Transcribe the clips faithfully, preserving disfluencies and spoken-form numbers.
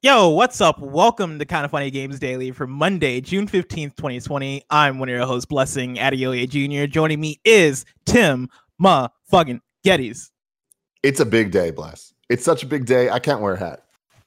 Yo, what's up? Welcome to Kind of Funny Games Daily for Monday, June fifteenth, twenty twenty. I'm one of your hosts, Blessing Adeoye Junior Joining me is Tim Ma-fucking Geddes. It's a big day, Bless. It's such a big day. I can't wear a hat.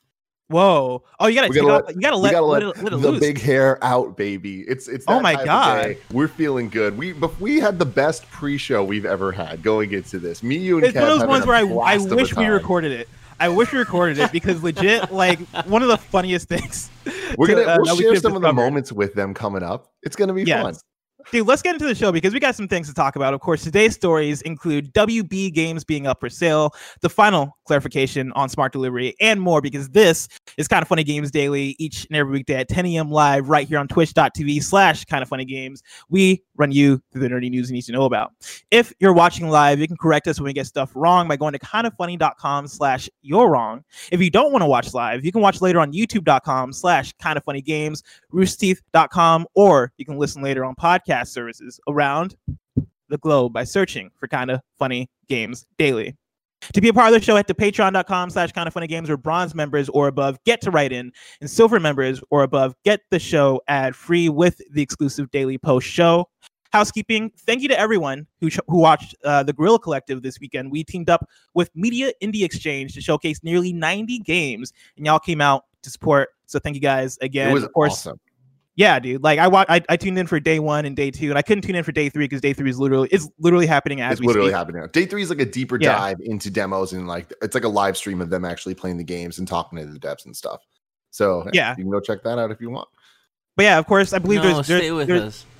Whoa! Oh, you gotta, gotta take let, off, you gotta let, gotta let, let, it, let it the loose. big hair out, baby. It's it's. That oh my type god! Of day. We're feeling good. We but we had the best pre-show we've ever had going into this. Me, you, and it's Kev one of those ones where I, I wish we time. recorded it. I wish we recorded it because legit, like one of the funniest things. We're gonna to, uh, we'll we share some discovered. of the moments with them coming up. It's gonna be yes. fun. Dude, let's get into the show because we got some things to talk about. Of course, today's stories include W B games being up for sale, the final clarification on smart delivery, and more because this is Kind of Funny Games Daily each and every weekday at ten a.m. live right here on twitch.tv slash Kind of Funny Games. We run you through the nerdy news you need to know about. If you're watching live, you can correct us when we get stuff wrong by going to kindoffunny.com slash you're wrong. If you don't want to watch live, you can watch later on youtube.com slash Kind of Funny Games, rooster teeth dot com, or you can listen later on podcast services around the globe by searching for Kind of Funny Games Daily. To be a part of the show, head to patreon.com slash kind of funny games, where bronze members or above get to write in, and silver members or above get the show ad free with the exclusive daily post show. Housekeeping, thank you to everyone who sh- who watched uh, the Guerrilla Collective this weekend. We teamed up with Media Indie Exchange to showcase nearly ninety games, and y'all came out to support. So thank you guys again. It was of course, awesome. Yeah, dude. Like I, wa- I, I tuned in for day one and day two, and I couldn't tune in for day three because day three is literally it's literally happening as it's we literally speak. happening. Day three is like a deeper Yeah. dive into demos and like it's like a live stream of them actually playing the games and talking to the devs and stuff. So hey, yeah, you can go check that out if you want. But yeah, of course, I believe no, there's, stay there's, with there's us.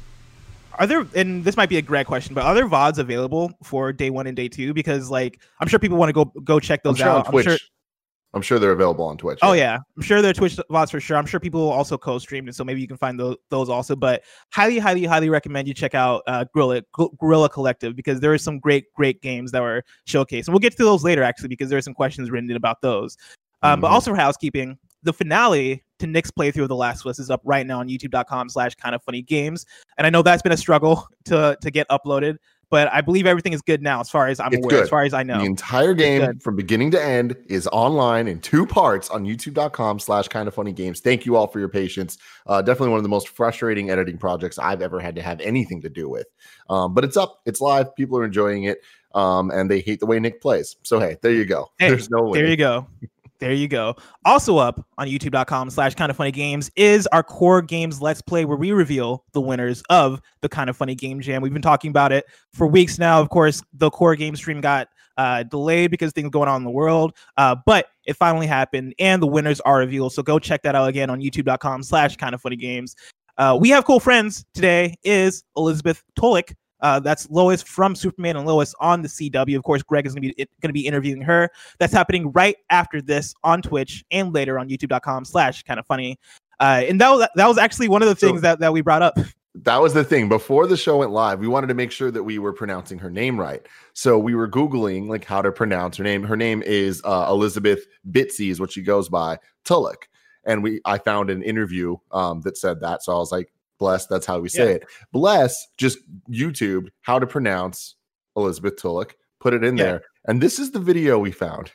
Are there, and this might be a Greg question, but are there V O Ds available for day one and day two? Because like I'm sure people want to go go check I'm those sure out. on Twitch. I'm sure. I'm sure they're available on Twitch. Oh yeah, I'm sure they're Twitch V O Ds for sure. I'm sure people also co-streamed, and so maybe you can find those those also. But highly, highly, highly recommend you check out uh, Guerrilla Guerrilla Collective because there are some great, great games that were showcased, and we'll get to those later actually because there are some questions written in about those. Um, mm-hmm. But also for housekeeping, the finale to Nick's playthrough of The Last of Us is up right now on youtube.com slash kind of funny games, and I know that's been a struggle to to get uploaded. But I believe everything is good now, as far as I'm it's aware, good. as far as I know. The entire game from beginning to end is online in two parts on youtube.com slash kind of funny games. Thank you all for your patience. Uh, definitely one of the most frustrating editing projects I've ever had to have anything to do with. Um, but it's up. It's live. People are enjoying it. Um, and they hate the way Nick plays. So, hey, there you go. Hey, There's no way. There you go. There you go. Also up on youtube.com slash kind of funny games is our core games let's play, where we reveal the winners of the Kind of Funny Game Jam. We've been talking about it for weeks now. Of course, the core game stream got uh, delayed because things going on in the world, uh, but it finally happened and the winners are revealed. So go check that out again on youtube.com slash kind of funny games. Uh, we have cool friends today is Elizabeth Tulloch. Uh, that's Lois from Superman and Lois on the C W. Of course, Greg is going to be going to be interviewing her. That's happening right after this on Twitch and later on youtube.com slash kind of funny. Uh, and that was that was actually one of the things so, that, that we brought up. That was the thing. Before the show went live, we wanted to make sure that we were pronouncing her name right. So we were Googling like how to pronounce her name. Her name is uh, Elizabeth Bitsy is what she goes by, Tulloch. And we I found an interview um, that said that. So I was like, Bless, that's how we say yeah. it. Bless just YouTube how to pronounce Elizabeth Tulloch, put it in yeah. there. And this is the video we found.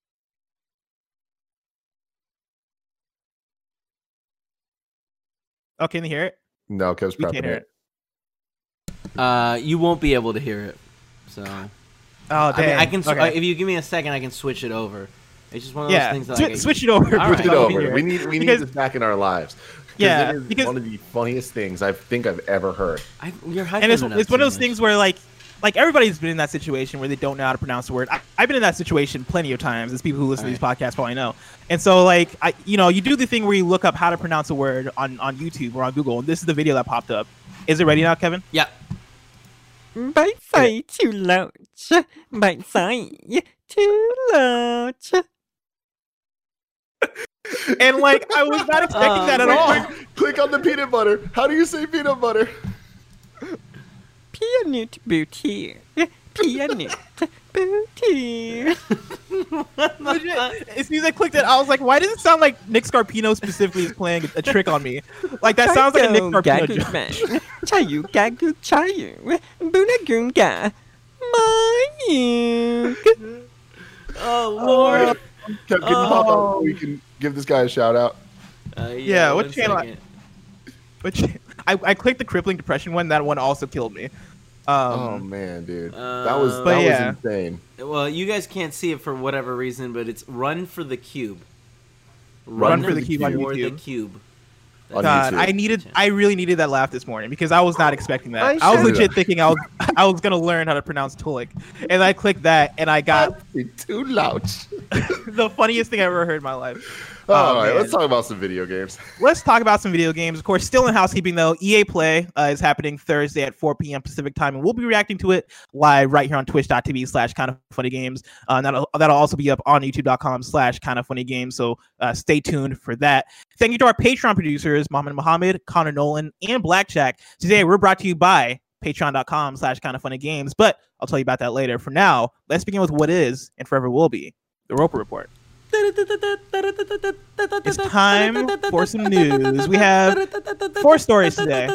Oh, can you hear it? No, Kev's prepping can't hear it. it. Uh, you won't be able to hear it. So, oh, dang. I, mean, I can. Okay. Uh, if you give me a second, I can switch it over. It's just one of those yeah. things that Sw- I switch it over. Switch right. it over. We need we need because, this back in our lives. Yeah, it is because one of the funniest things I think I've ever heard. I, you're and it's, it's one of those much. things where like like everybody's been in that situation where they don't know how to pronounce the word. I, I've been in that situation plenty of times, as people who listen All to right. these podcasts probably know. And so like I you know you do the thing where you look up how to pronounce a word on on YouTube or on Google, and this is the video that popped up. Is it ready now, Kevin? Yeah. By say too loud. By say too loud. And like I was not expecting Uh, that at Wait, all. wait, click on the peanut butter. How do you say peanut butter? Peanut butter. Peanut butter. Legit, as soon as I clicked it, I was like, why does it sound like Nick Scarpino specifically is playing a trick on me? Like that sounds like a Nick Scarpino joke. Chayu gagu chayu. Bunagunga. Mayuk. Oh Lord. Kev, can you pop up so we can give this guy a shout out? Uh, yeah, Yeah, what one channel I- second. Which I, I clicked the crippling depression one. That one also killed me. Um, Oh man, dude, that was Uh, that But was yeah. insane. Well, you guys can't see it for whatever reason, but it's Run for the Cube. Run for the Cube on for the YouTube. Cube. On God, YouTube. I needed, I really needed that laugh this morning because I was not expecting that. I I, was should- legit thinking I was, I was gonna learn how to pronounce Tulik, and I clicked that, and I got Too loud. the funniest thing I ever heard in my life. All Oh, right, man. let's talk about some video games. Let's talk about some video games. Of course, still in housekeeping though. E A Play uh, is happening Thursday at four p.m. Pacific time, and we'll be reacting to it live right here on twitch.tv slash kind of funny games. Uh, that'll, that'll also be up on youtube.com slash kind of funny games. So uh, stay tuned for that. Thank you to our Patreon producers, Mohammed Mohammed, Connor Nolan, and Blackjack. Today, we're brought to you by patreon.com slash kind of funny games, but I'll tell you about that later. For now, let's begin with what is and forever will be the Roper Report. It's time for some news. We have four stories today.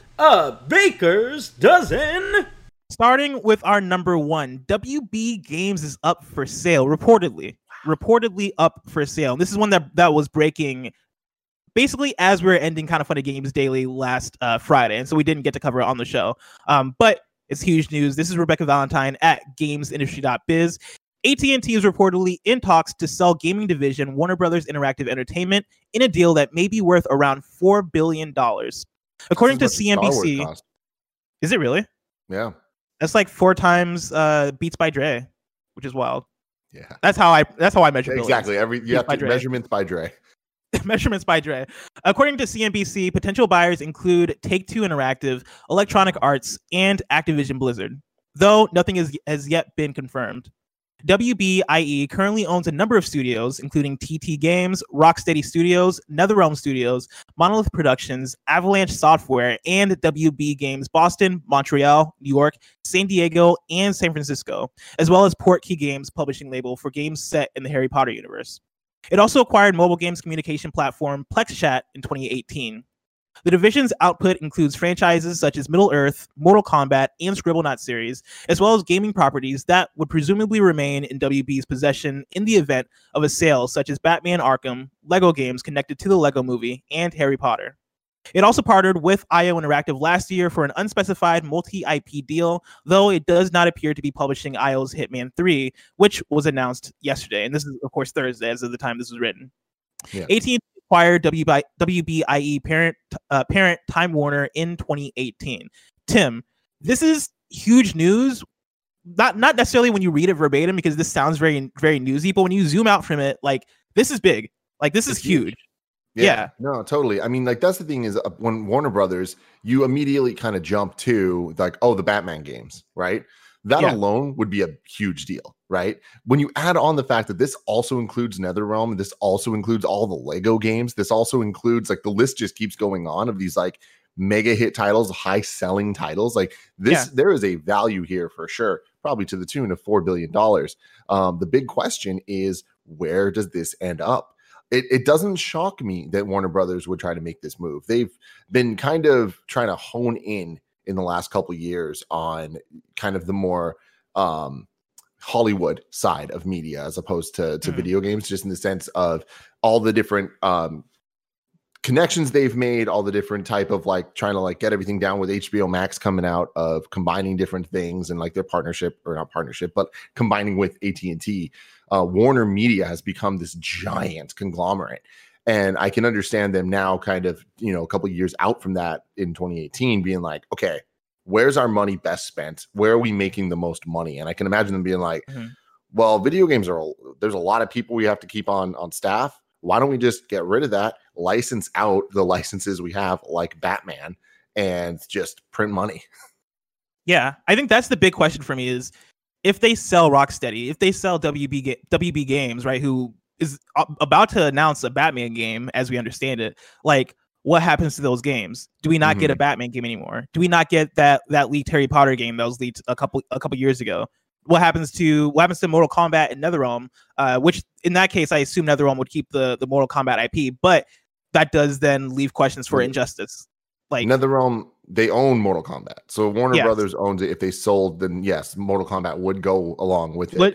A baker's dozen. Starting with our number one, W B Games is up for sale, reportedly. Reportedly up for sale. And this is one that, that was breaking basically as we were ending Kind of Funny Games Daily last uh, Friday. And so we didn't get to cover it on the show. Um, but it's huge news. This is Rebecca Valentine at games industry dot biz. A T and T is reportedly in talks to sell gaming division Warner Brothers Interactive Entertainment in a deal that may be worth around four billion dollars. According to This is what C N B Star Wars C, cost. is it really? Yeah, That's like four times uh, Beats by Dre, which is wild. yeah, That's how I that's how I measure billions. exactly. Every you have by to Dre. measurements by Dre. Measurements by Dre. According to C N B C, potential buyers include Take-Two Interactive, Electronic Arts, and Activision Blizzard, though nothing is, has yet been confirmed. W B I E currently owns a number of studios, including T T Games, Rocksteady Studios, NetherRealm Studios, Monolith Productions, Avalanche Software, and W B Games Boston, Montreal, New York, San Diego, and San Francisco, as well as Portkey Games publishing label for games set in the Harry Potter universe. It also acquired mobile games communication platform PlexChat in twenty eighteen. The division's output includes franchises such as Middle-earth, Mortal Kombat, and Scribblenauts series, as well as gaming properties that would presumably remain in W B's possession in the event of a sale, such as Batman Arkham, Lego games connected to the Lego Movie, and Harry Potter. It also partnered with I O Interactive last year for an unspecified multi-I P deal, though it does not appear to be publishing I O's Hitman three, which was announced yesterday. And this is, of course, Thursday as of the time this was written. Yeah. A T and T acquired W B I E parent, uh, parent Time Warner in twenty eighteen. Tim, this is huge news. Not not necessarily when you read it verbatim, because this sounds very, very newsy, but when you zoom out from it, like, this is big. Like, this is It's huge. huge. Yeah. No, totally. I mean, like, that's the thing is uh, when Warner Brothers, you immediately kind of jump to like, oh, the Batman games, right? That Yeah. alone would be a huge deal, right? When you add on the fact that this also includes NetherRealm, this also includes all the Lego games, this also includes, like, the list just keeps going on of these like mega hit titles, high selling titles. Like this, Yeah. there is a value here for sure, probably to the tune of four billion dollars. Um, the big question is, where does this end up? It, it doesn't shock me that Warner Brothers would try to make this move. They've been kind of trying to hone in in the last couple of years on kind of the more um, Hollywood side of media as opposed to, to Mhm. video games, just in the sense of all the different um, connections they've made, all the different type of like trying to like get everything down with H B O Max coming out, of combining different things and like their partnership, or not partnership, but combining with A T and T. Uh, Warner Media has become this giant conglomerate. And I can understand them now kind of, you know, a couple of years out from that in twenty eighteen being like, okay, where's our money best spent? Where are we making the most money? And I can imagine them being like, Mhm. well, video games are, there's a lot of people we have to keep on, on staff. Why don't we just get rid of that, license out the licenses we have like Batman, and just print money? Yeah, I think that's the big question for me is if they sell Rocksteady, if they sell W B, Ga- W B Games, right, who is a- about to announce a Batman game as we understand it, like what happens to those games? Do we not get a Batman game anymore? Do we not get that that leaked Harry Potter game that was leaked a couple a couple years ago? What happens to what happens to Mortal Kombat and NetherRealm? Uh, which in that case, I assume NetherRealm would keep the the Mortal Kombat I P, but that does then leave questions for Right. Injustice. Like NetherRealm, they own Mortal Kombat. So Warner Yes. Brothers owns it. If they sold, then yes, Mortal Kombat would go along with it. But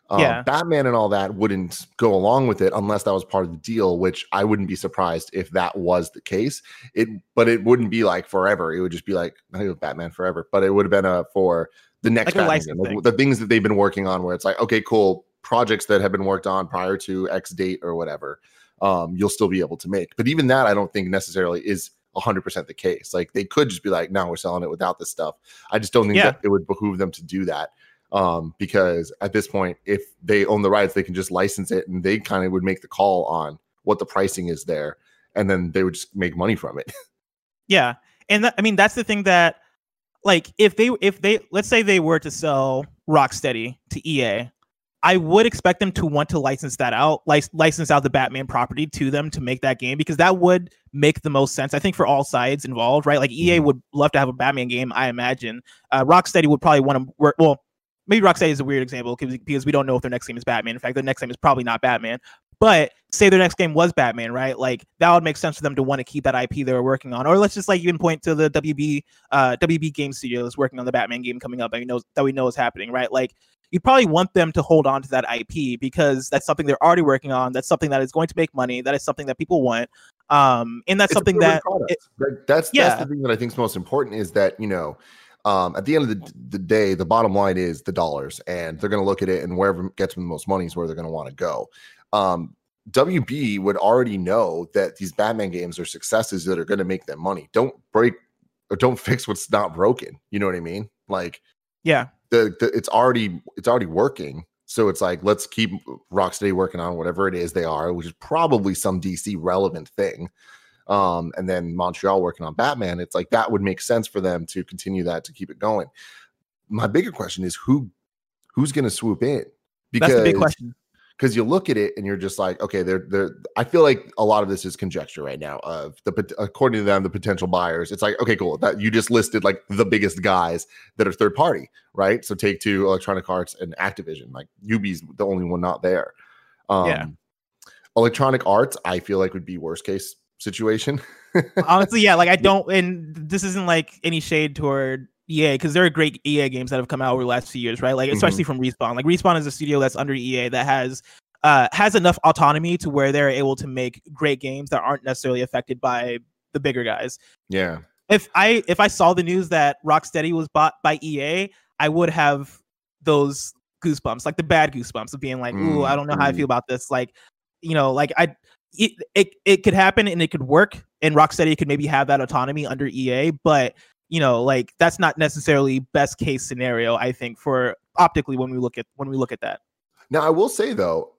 Um, Yeah. Batman and all that wouldn't go along with it unless that was part of the deal, which I wouldn't be surprised if that was the case. It, but it wouldn't be like forever. It would just be like not even Batman Forever, but it would have been a for the next Like a Batman license game. Like, thing. the things that they've been working on, where it's like, okay, cool, projects that have been worked on prior to X date or whatever, um, you'll still be able to make. But even that, I don't think necessarily is one hundred percent the case. Like they could just be like, no, we're selling it without this stuff. I just don't think Yeah. that it would behoove them to do that. Um, because at this point, if they own the rights, they can just license it and they kind of would make the call on what the pricing is there. And then they would just make money from it. Yeah. And that, I mean, that's the thing that, like, if they, if they, let's say they were to sell Rocksteady to E A, I would expect them to want to license that out, lic- license out the Batman property to them to make that game, because that would make the most sense, I think, for all sides involved, right? Like E A Mhm. would love to have a Batman game, I imagine. Uh, Rocksteady would probably want to work, well, maybe Rocksteady is a weird example because because we don't know if their next game is Batman. In fact, their next game is probably not Batman. But say their next game was Batman, right? Like that would make sense for them to want to keep that I P they were working on. Or let's just like even point to the W B uh, W B Game Studios working on the Batman game coming up. I know that we know is happening, right? Like you probably want them to hold on to that I P because that's something they're already working on. That's something that is going to make money. That is something that people want. Um, and that's It's a something proven that product. it, That- that's yeah. that's the thing that I think is most important is that, you know, um, at the end of the, the day, the bottom line is the dollars, and they're going to look at it, and wherever gets them the most money is where they're going to want to go. Um, W B would already know that these Batman games are successes that are going to make them money. Don't break or don't fix what's not broken. You know what I mean? Like, yeah. the, the it's already it's already working. So it's like, let's keep Rocksteady working on whatever it is they are, which is probably some D C relevant thing. Um, and then Montreal working on Batman. It's like that would make sense for them to continue that, to keep it going. My bigger question is who who's going to swoop in? Because That's the big question. Because you look at it and you're just like, okay, they're they're. I feel like a lot of this is conjecture right now. Of the according to them, the potential buyers. It's like, okay, cool. That you just listed like the biggest guys that are third party, right? So Take Two, Electronic Arts, and Activision. Like Ubi's the only one not there. Um, Yeah. Electronic Arts, I feel like would be worst case situation. Honestly, yeah, like I don't, and this isn't like any shade toward E A because there are great E A games that have come out over the last few years, right? Like especially from Respawn. Like Respawn is a studio that's under E A that has uh has enough autonomy to where they're able to make great games that aren't necessarily affected by the bigger guys. Yeah. If I if I saw the news that Rocksteady was bought by E A, I would have those goosebumps, like the bad goosebumps of being like, ooh, I don't know how I feel about this. Like, you know, like I it, it it could happen and it could work, and Rocksteady could maybe have that autonomy under E A, but you know, like that's not necessarily best case scenario, I think, for optically when we look at when we look at that. Now, I will say though,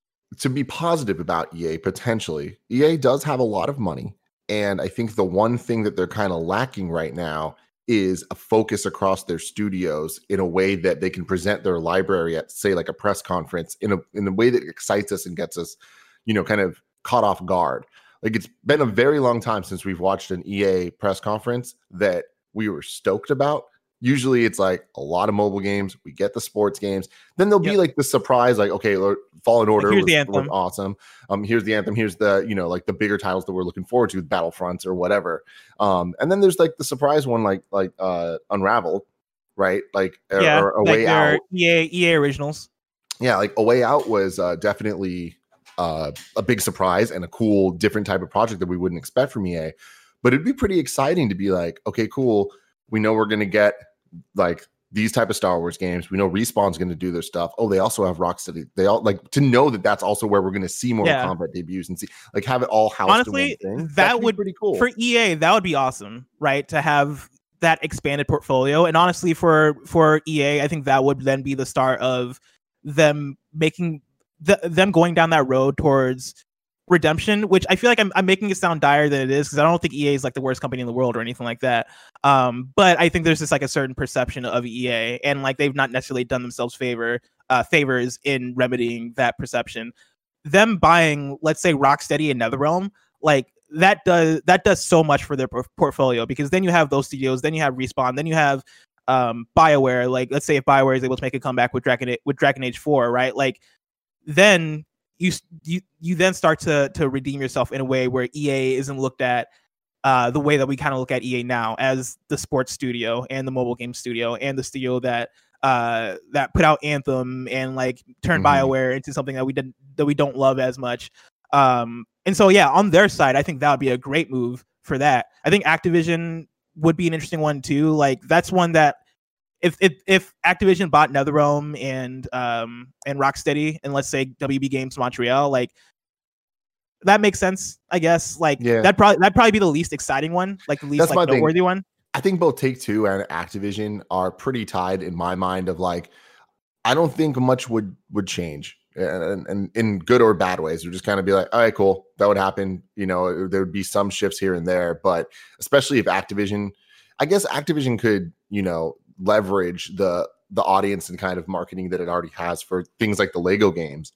to be positive about E A, potentially, E A does have a lot of money, and I think the one thing that they're kind of lacking right now is a focus across their studios in a way that they can present their library at, say, like a press conference in a in a way that excites us and gets us, you know, kind of caught off guard. Like it's been a very long time since we've watched an E A press conference that we were stoked about. Usually it's like a lot of mobile games. We get the sports games. Then there'll Yep. be like the surprise, like, okay, Fallen Order here's was, the was anthem. awesome. Um, here's the anthem. Here's the, you know, like the bigger titles that we're looking forward to, Battlefronts or whatever. Um, and then there's like the surprise one, like like uh Unravel, right? Like or, Yeah, or A like Way their Out. E A E A originals. Yeah, like A Way Out was uh, definitely uh, a big surprise and a cool, different type of project that we wouldn't expect from E A. But it'd be pretty exciting to be like, okay, cool. We know we're going to get like these type of Star Wars games. We know Respawn's going to do their stuff. Oh, they also have Rocksteady. They all like to know that that's also where we're going to see more Yeah. combat debuts and see like have it all housed Honestly, in one thing. that That'd be would pretty cool for E A. That would be awesome, right? To have that expanded portfolio, and honestly, for for E A, I think that would then be the start of them making the, them going down that road towards redemption, which I feel like I'm, I'm making it sound dire than it is, because I don't think E A is like the worst company in the world or anything like that. Um, but I think there's just like a certain perception of E A, and like they've not necessarily done themselves favor uh, favors in remedying that perception. Them buying, let's say, Rocksteady and NetherRealm, like that does that does so much for their por- portfolio, because then you have those studios, then you have Respawn, then you have um, BioWare. Like, let's say if BioWare is able to make a comeback with Dragon with Dragon Age four, right? Like, then you you you then start to to redeem yourself in a way where E A isn't looked at uh, the way that we kind of look at E A now as the sports studio and the mobile game studio and the studio that uh, that put out Anthem and like turned Mhm. BioWare into something that we didn't that we don't love as much. Um, and so yeah, on their side, I think that would be a great move for that. I think Activision would be an interesting one too. Like that's one that if if if Activision bought NetherRealm and um and Rocksteady and let's say W B Games Montreal, like that makes sense, I guess. Like Yeah. that probably that'd probably be the least exciting one, like the least That's my like thing. noteworthy one. I think both Take Two and Activision are pretty tied in my mind. Of like, I don't think much would would change, and, and in good or bad ways. We're just kind of be like, all right, cool, that would happen. You know, there would be some shifts here and there, but especially if Activision, I guess Activision could, you know, leverage the the audience and kind of marketing that it already has for things like the Lego games.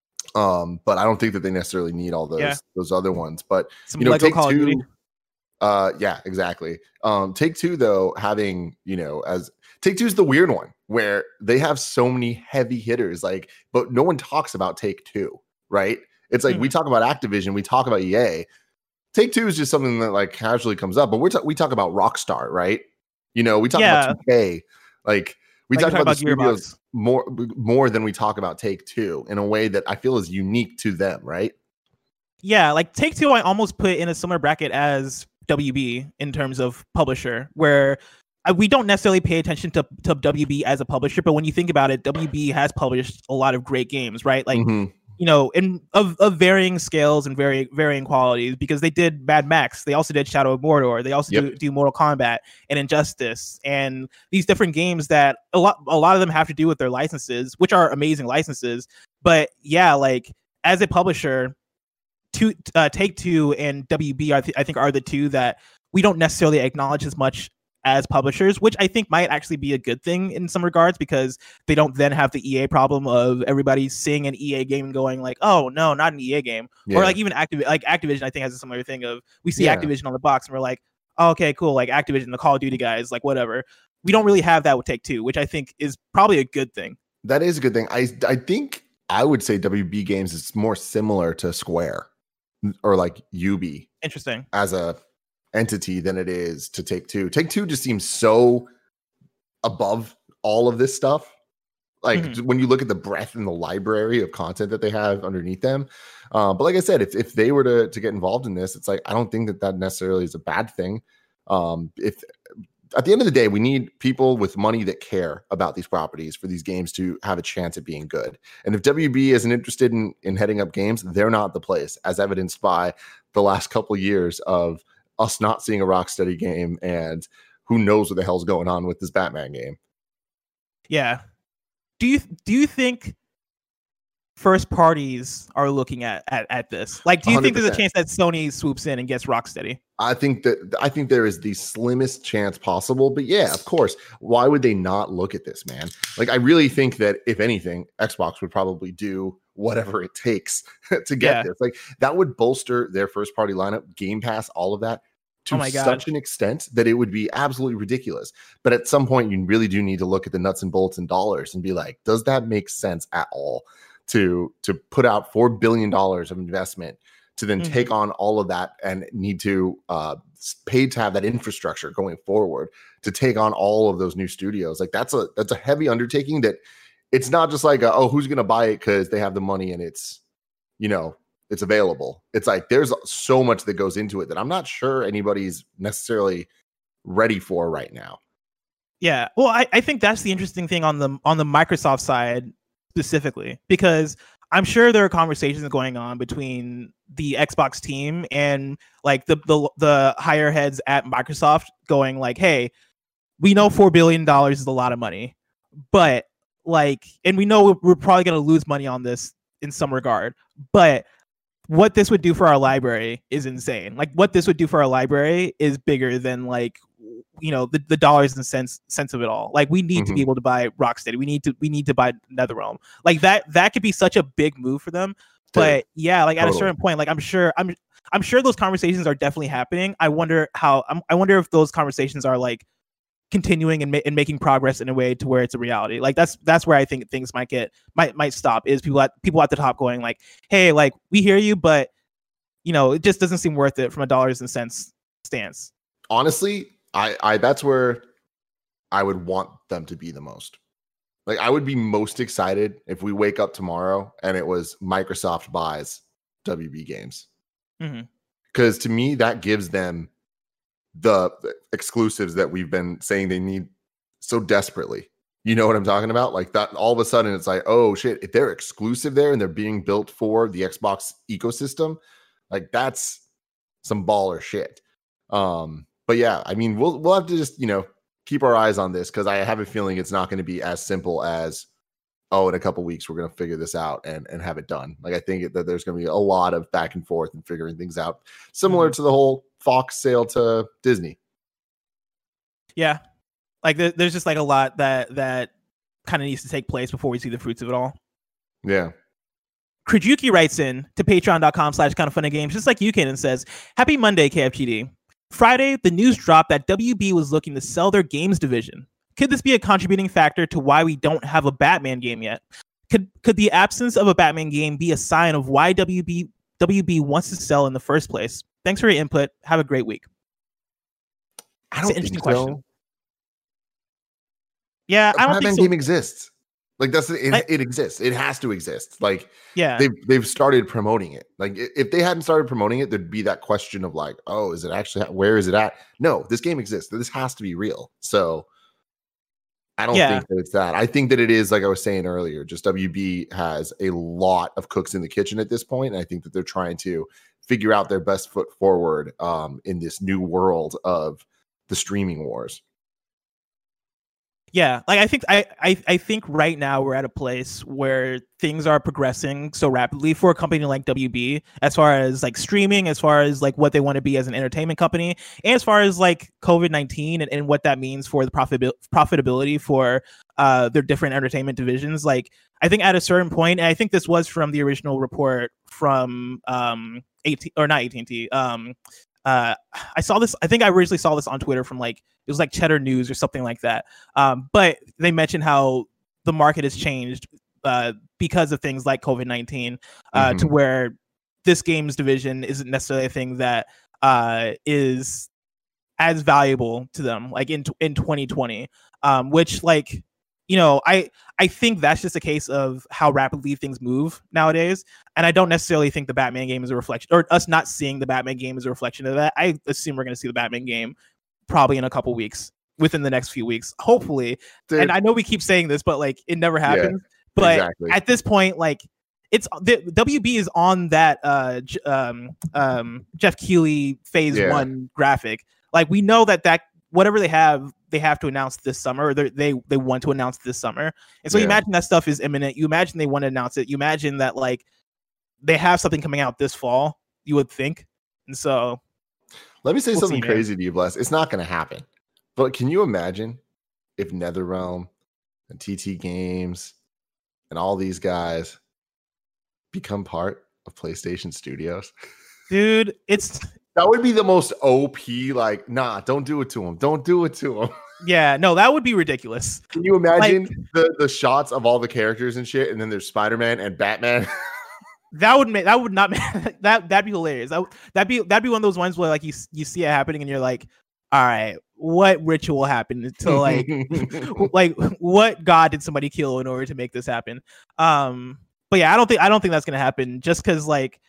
Um, but I don't think that they necessarily need all those Yeah. those other ones. But Some you know, Lego Take Call of Duty. Two. Uh, yeah, exactly. Um, Take Two though, having you know, as Take Two's the weird one where they have so many heavy hitters, like, but no one talks about Take Two, right? It's like we talk about Activision, we talk about E A. Take Two is just something that like casually comes up, but we're ta- we talk about Rockstar, right? You know, we talk Yeah. about two K, like we Like talk you're about, talking the about studios Gearbox. more more than we talk about Take Two in a way that I feel is unique to them, right? Yeah, like Take Two, I almost put in a similar bracket as W B in terms of publisher, where uh, we don't necessarily pay attention to, to W B as a publisher, but when you think about it, W B has published a lot of great games, right? Like, Mhm. you know, in of, of varying scales and very varying qualities, because they did Mad Max, they also did Shadow of Mordor, they also Yep. do, do Mortal Kombat and Injustice, and these different games that a lot a lot of them have to do with their licenses, which are amazing licenses. But yeah, like as a publisher, two uh, Take Two and W B, I, th- I think, are the two that we don't necessarily acknowledge as much as publishers, which I think might actually be a good thing in some regards, because they don't then have the E A problem of everybody seeing an E A game and going like, oh no, not an E A game. Yeah. Or like even Activ- like Activision, I think, has a similar thing of we see Yeah. Activision on the box and we're like, oh, okay, cool, like Activision, the Call of Duty guys, like whatever. We don't really have that with Take Two, which I think is probably a good thing. That is a good thing. I I think I would say W B Games is more similar to Square or like U B Interesting. as a entity than it is to Take Two. Take Two just seems so above all of this stuff. Like Mhm. when you look at the breadth and the library of content that they have underneath them. Uh, but like I said, if if they were to to get involved in this, it's like I don't think that that necessarily is a bad thing. Um, if at the end of the day, we need people with money that care about these properties for these games to have a chance at being good. And if W B isn't interested in in heading up games, they're not the place, as evidenced by the last couple of years of us not seeing a Rocksteady game, and who knows what the hell's going on with this Batman game. Yeah. Do you do you think first parties are looking at at, at this? Like, do you think there's a one hundred chance that Sony swoops in and gets Rocksteady? I think that I think there is the slimmest chance possible, but yeah, of course. Why would they not look at this, man? Like, I really think that if anything, Xbox would probably do whatever it takes to get Yeah. this. Like, that would bolster their first party lineup, Game Pass, all of that to Oh my God. such an extent that it would be absolutely ridiculous. But at some point, you really do need to look at the nuts and bolts and dollars and be like, does that make sense at all to to put out four billion dollars of investment to then Mhm. take on all of that and need to uh, pay to have that infrastructure going forward to take on all of those new studios? Like that's a that's a heavy undertaking. That it's not just like a, oh, who's going to buy it because they have the money and it's, you know, it's available. It's like there's so much that goes into it that I'm not sure anybody's necessarily ready for right now. Yeah. Well, I, I think that's the interesting thing on the on the Microsoft side specifically, because I'm sure there are conversations going on between the Xbox team and like the the, the higher heads at Microsoft going like, hey, we know four billion dollars is a lot of money, but like, and we know we're, we're probably going to lose money on this in some regard, but what this would do for our library is insane. Like what this would do for our library is bigger than like, you know, the, the dollars and cents sense of it all. Like we need to be Mhm. able to buy Rocksteady. We need to we need to buy NetherRealm. Like that that could be such a big move for them. But yeah, like at totally. a certain point, like I'm sure I'm I'm sure those conversations are definitely happening. I wonder how I'm, I wonder if those conversations are like continuing and, ma- and making progress in a way to where it's a reality. Like that's that's where I think things might get might might stop, is people at people at the top going like, hey, like we hear you, but you know, it just doesn't seem worth it from a dollars and cents stance. Honestly, I, I that's where I would want them to be the most. Like, I would be most excited if we wake up tomorrow and it was Microsoft buys W B Games. Because mm-hmm. to me, that gives them the exclusives that we've been saying they need so desperately. You know what I'm talking about? Like that, all of a sudden it's like, oh shit, if they're exclusive there and they're being built for the Xbox ecosystem, like that's some baller shit. Um, but yeah, I mean, we'll we'll have to just, you know, keep our eyes on this, because I have a feeling it's not going to be as simple as, oh, in a couple weeks we're going to figure this out and, and have it done. Like, I think that there's going to be a lot of back and forth and figuring things out, similar mm-hmm. to the whole Fox sale to Disney. Yeah, like there, there's just like a lot that that kind of needs to take place before we see the fruits of it all. Yeah. Krijuki writes in to patreon.com slash kind of funny games, just like you can, and says, happy Monday, K F G D. Friday, the news dropped that W B was looking to sell their games division. Could this be a contributing factor to why we don't have a Batman game yet? Could could the absence of a Batman game be a sign of why W B W B wants to sell in the first place? Thanks for your input. Have a great week. I don't think so. Question. Yeah, a I don't Batman think so. game exists. Like that's it, I, it exists. It has to exist. Like yeah, they've they've started promoting it. Like if they hadn't started promoting it, there'd be that question of like, oh, is it actually, where is it at? No, this game exists. This has to be real. So I don't yeah. think that it's that. I think that it is, like I was saying earlier, just W B has a lot of cooks in the kitchen at this point, and I think that they're trying to figure out their best foot forward um, in this new world of the streaming wars. Yeah, like I think I, I I think right now we're at a place where things are progressing so rapidly for a company like W B, as far as like streaming, as far as like what they want to be as an entertainment company, and as far as like COVID nineteen and, and what that means for the profit profitability for uh their different entertainment divisions. Like I think at a certain point, and I think this was from the original report from um eighteen or not A T and T, um uh I saw this, I think I originally saw this on Twitter from like, it was like Cheddar News or something like that. Um, but they mentioned how the market has changed uh, because of things like COVID nineteen, uh, mm-hmm. to where this games division isn't necessarily a thing that uh, is as valuable to them, like in in twenty twenty, um, which like, you know, I I think that's just a case of how rapidly things move nowadays. And I don't necessarily think the Batman game is a reflection, or us not seeing the Batman game is a reflection of that. I assume we're going to see the Batman game probably in a couple weeks, within the next few weeks, hopefully. Dude. And I know we keep saying this, but like it never happens. Yeah, but exactly. At this point, like it's the W B is on that uh um um Jeff Keighley phase yeah. one graphic. Like we know that that whatever they have, they have to announce this summer, or they they want to announce this summer. And so yeah. you imagine that stuff is imminent. You imagine they want to announce it. You imagine that like they have something coming out this fall, you would think. And so let me say we'll something see, crazy to you, Bless. It's not going to happen. But can you imagine if NetherRealm and T T Games and all these guys become part of PlayStation Studios? Dude, it's... That would be the most O P, like, nah, don't do it to him. Don't do it to him. Yeah, no, that would be ridiculous. Can you imagine like, the, the shots of all the characters and shit, and then there's Spider-Man and Batman? That would make that would not that that'd be hilarious. That that'd be that'd be one of those ones where like you you see it happening and you're like, all right, what ritual happened to like like what god did somebody kill in order to make this happen? Um, but yeah, I don't think I don't think that's gonna happen, just because like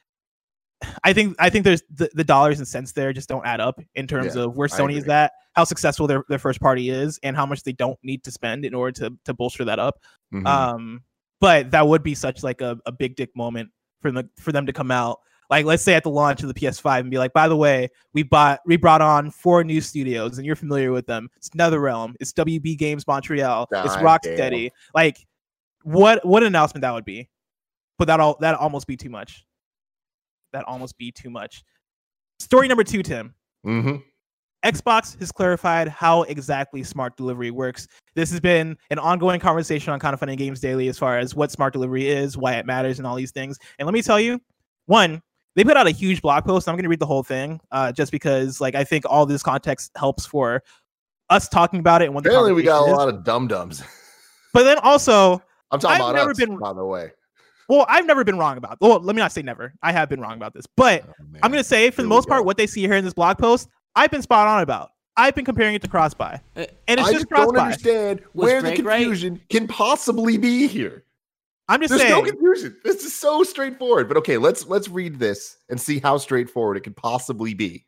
I think I think there's the, the dollars and cents there just don't add up in terms yeah, of where Sony is at, how successful their, their first party is, and how much they don't need to spend in order to to bolster that up. Mm-hmm. Um, but that would be such like a, a big dick moment for them for them to come out, like let's say at the launch of the P S five and be like, by the way, we bought we brought on four new studios and you're familiar with them. It's NetherRealm, it's W B Games Montreal, God it's Rocksteady. Damn. Like what what an announcement that would be. But that all that almost be too much. That almost be too much. Story number two, Tim. Mm-hmm. Xbox has clarified how exactly smart delivery works. This has been an ongoing conversation on Kind of Funny Games Daily as far as what smart delivery is, why it matters, and all these things. And let me tell you, one, they put out a huge blog post. I'm going to read the whole thing, uh, just because, like, I think all this context helps for us talking about it. And what apparently, we got a is. lot of dum dums. But then also, I'm talking I've about never us, been, by the way. Well, I've never been wrong about. Well, let me not say never. I have been wrong about this, but oh, I'm going to say for Here the most part, what they see here in this blog post, I've been spot on about. I've been comparing it to cross-buy, Uh, and it's I just just don't cross-buy. understand Was where the Greg right? confusion can possibly be here. I'm just There's saying. no confusion. This is so straightforward. But okay, let's let's read this and see how straightforward it can possibly be.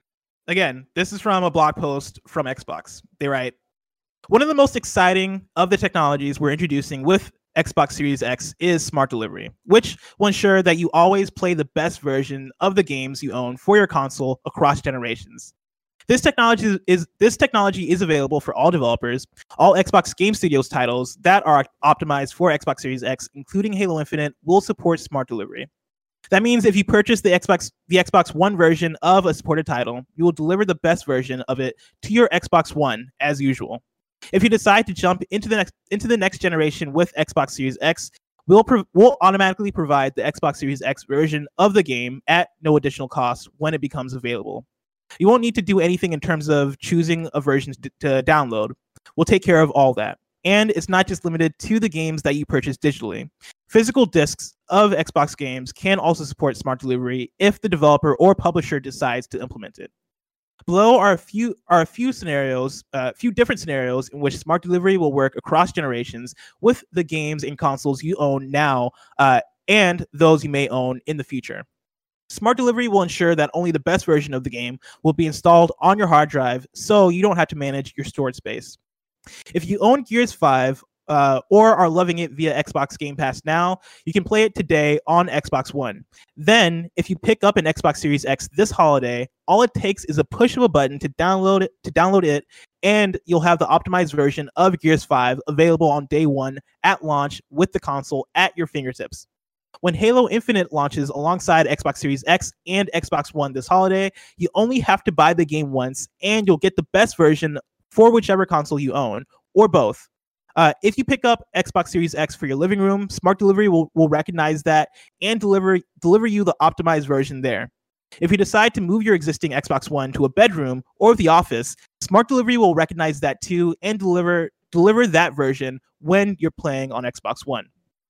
Again, this is from a blog post from Xbox. They write, one of the most exciting of the technologies we're introducing with Xbox Series X is smart delivery, which will ensure that you always play the best version of the games you own for your console across generations. This technology is this technology is available for all developers. All Xbox Game Studios titles that are optimized for Xbox Series X, including Halo Infinite, will support smart delivery. That means if you purchase the Xbox the Xbox One version of a supported title, you will deliver the best version of it to your Xbox One as usual. If you decide to jump into the next into the next generation with Xbox Series X, we'll pro- we'll automatically provide the Xbox Series X version of the game at no additional cost when it becomes available. You won't need to do anything in terms of choosing a version to, to download. We'll take care of all that. And it's not just limited to the games that you purchase digitally. Physical discs of Xbox games can also support smart delivery if the developer or publisher decides to implement it. Below are a few are a few scenarios, a uh, few different scenarios in which smart delivery will work across generations with the games and consoles you own now uh, and those you may own in the future. Smart delivery will ensure that only the best version of the game will be installed on your hard drive, so you don't have to manage your storage space. If you own Gears five uh, or are loving it via Xbox Game Pass now, you can play it today on Xbox One. Then, if you pick up an Xbox Series X this holiday, all it takes is a push of a button to download it, to download it, and you'll have the optimized version of Gears five available on day one at launch with the console at your fingertips. When Halo Infinite launches alongside Xbox Series X and Xbox One this holiday, you only have to buy the game once, and you'll get the best version for whichever console you own, or both. Uh, if you pick up Xbox Series X for your living room, Smart Delivery will, will recognize that and deliver deliver you the optimized version there. If you decide to move your existing Xbox One to a bedroom or the office, Smart Delivery will recognize that too and deliver deliver that version when you're playing on Xbox One.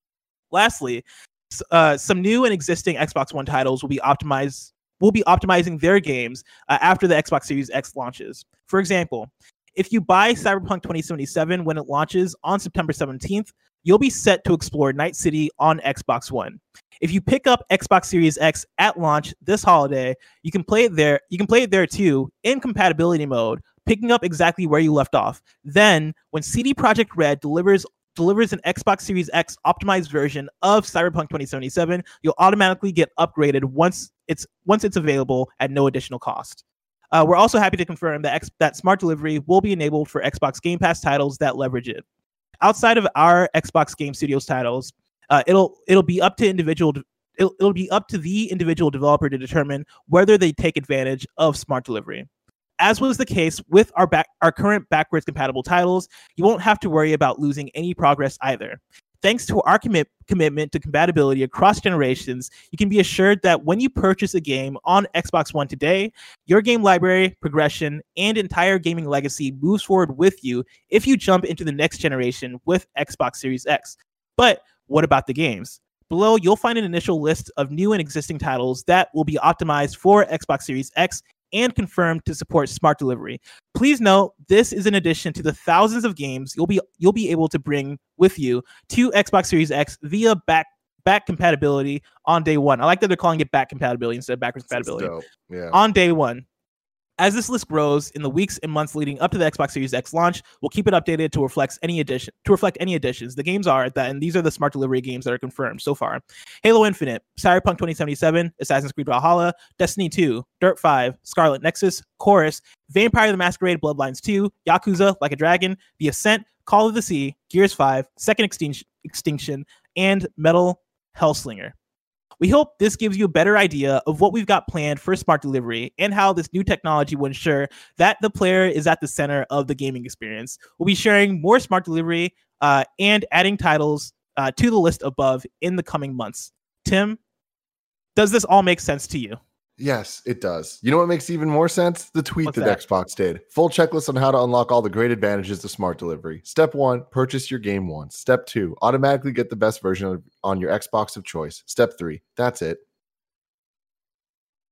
Lastly, Uh, some new and existing Xbox One titles will be optimized. Will be optimizing their games uh, after the Xbox Series X launches. For example, if you buy Cyberpunk twenty seventy-seven when it launches on September seventeenth, you'll be set to explore Night City on Xbox One. If you pick up Xbox Series X at launch this holiday, you can play it there. You can play it there too in compatibility mode, picking up exactly where you left off. Then, when C D Projekt Red delivers delivers an Xbox Series X optimized version of Cyberpunk twenty seventy-seven, you'll automatically get upgraded once it's once it's available at no additional cost. Uh, we're also happy to confirm that X, that Smart Delivery will be enabled for Xbox Game Pass titles that leverage it. Outside of our Xbox Game Studios titles, uh, it'll it'll be up to individual it'll, it'll be up to the individual developer to determine whether they take advantage of Smart Delivery. As was the case with our back, our current backwards compatible titles, you won't have to worry about losing any progress either. Thanks to our commit, commitment to compatibility across generations, you can be assured that when you purchase a game on Xbox One today, your game library, progression, and entire gaming legacy moves forward with you if you jump into the next generation with Xbox Series X. But what about the games? Below, you'll find an initial list of new and existing titles that will be optimized for Xbox Series X and confirmed to support Smart Delivery. Please note, this is in addition to the thousands of games you'll be you'll be able to bring with you to Xbox Series X via back back compatibility on day one. I like that they're calling it back compatibility instead of backwards compatibility. Yeah. On day one. As this list grows in the weeks and months leading up to the Xbox Series X launch, we'll keep it updated to reflect any addition to reflect any additions. The games are that, and these are the Smart Delivery games that are confirmed so far: Halo Infinite, Cyberpunk twenty seventy-seven, Assassin's Creed Valhalla, Destiny two, Dirt five, Scarlet Nexus, Chorus, Vampire the Masquerade Bloodlines two, Yakuza Like a Dragon, The Ascent, Call of the Sea, Gears five, Second Extinction, Extinction and Metal Hellslinger. We hope this gives you a better idea of what we've got planned for Smart Delivery and how this new technology will ensure that the player is at the center of the gaming experience. We'll be sharing more Smart Delivery uh, and adding titles uh, to the list above in the coming months. Tim, does this all make sense to you? Yes, it does. You know what makes even more sense? The tweet What's that, that? Xbox did. Full checklist on how to unlock all the great advantages of Smart Delivery. Step one, purchase your game once. Step two, automatically get the best version of, on your Xbox of choice. Step three, that's it.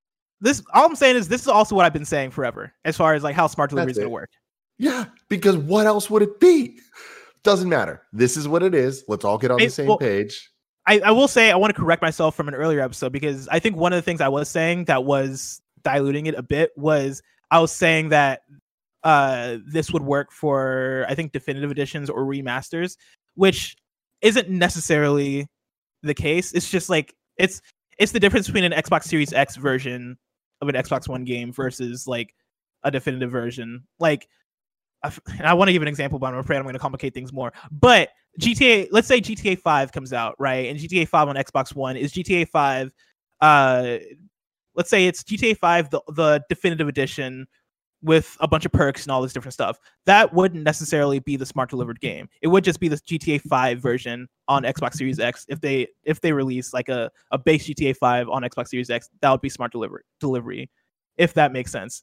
this all I'm saying is this is also what I've been saying forever as far as like how smart delivery is going to work. Yeah, because what else would it be? Doesn't matter. This is what it is. Let's all get on I, the same well, page. I, I will say I want to correct myself from an earlier episode because I think one of the things I was saying that was diluting it a bit was I was saying that uh, this would work for, I think, definitive editions or remasters, which isn't necessarily the case. It's just like it's it's the difference between an Xbox Series X version of an Xbox One game versus like a definitive version. Like, and I want to give an example, but I'm afraid I'm going to complicate things more. But G T A, let's say G T A five comes out, right? And G T A five on Xbox One is G T A five. Uh, let's say it's G T A five, the, the definitive edition with a bunch of perks and all this different stuff. That wouldn't necessarily be the smart delivered game. It would just be the G T A five version on Xbox Series X. If they if they release like a, a base G T A five on Xbox Series X, that would be smart delivery delivery, if that makes sense.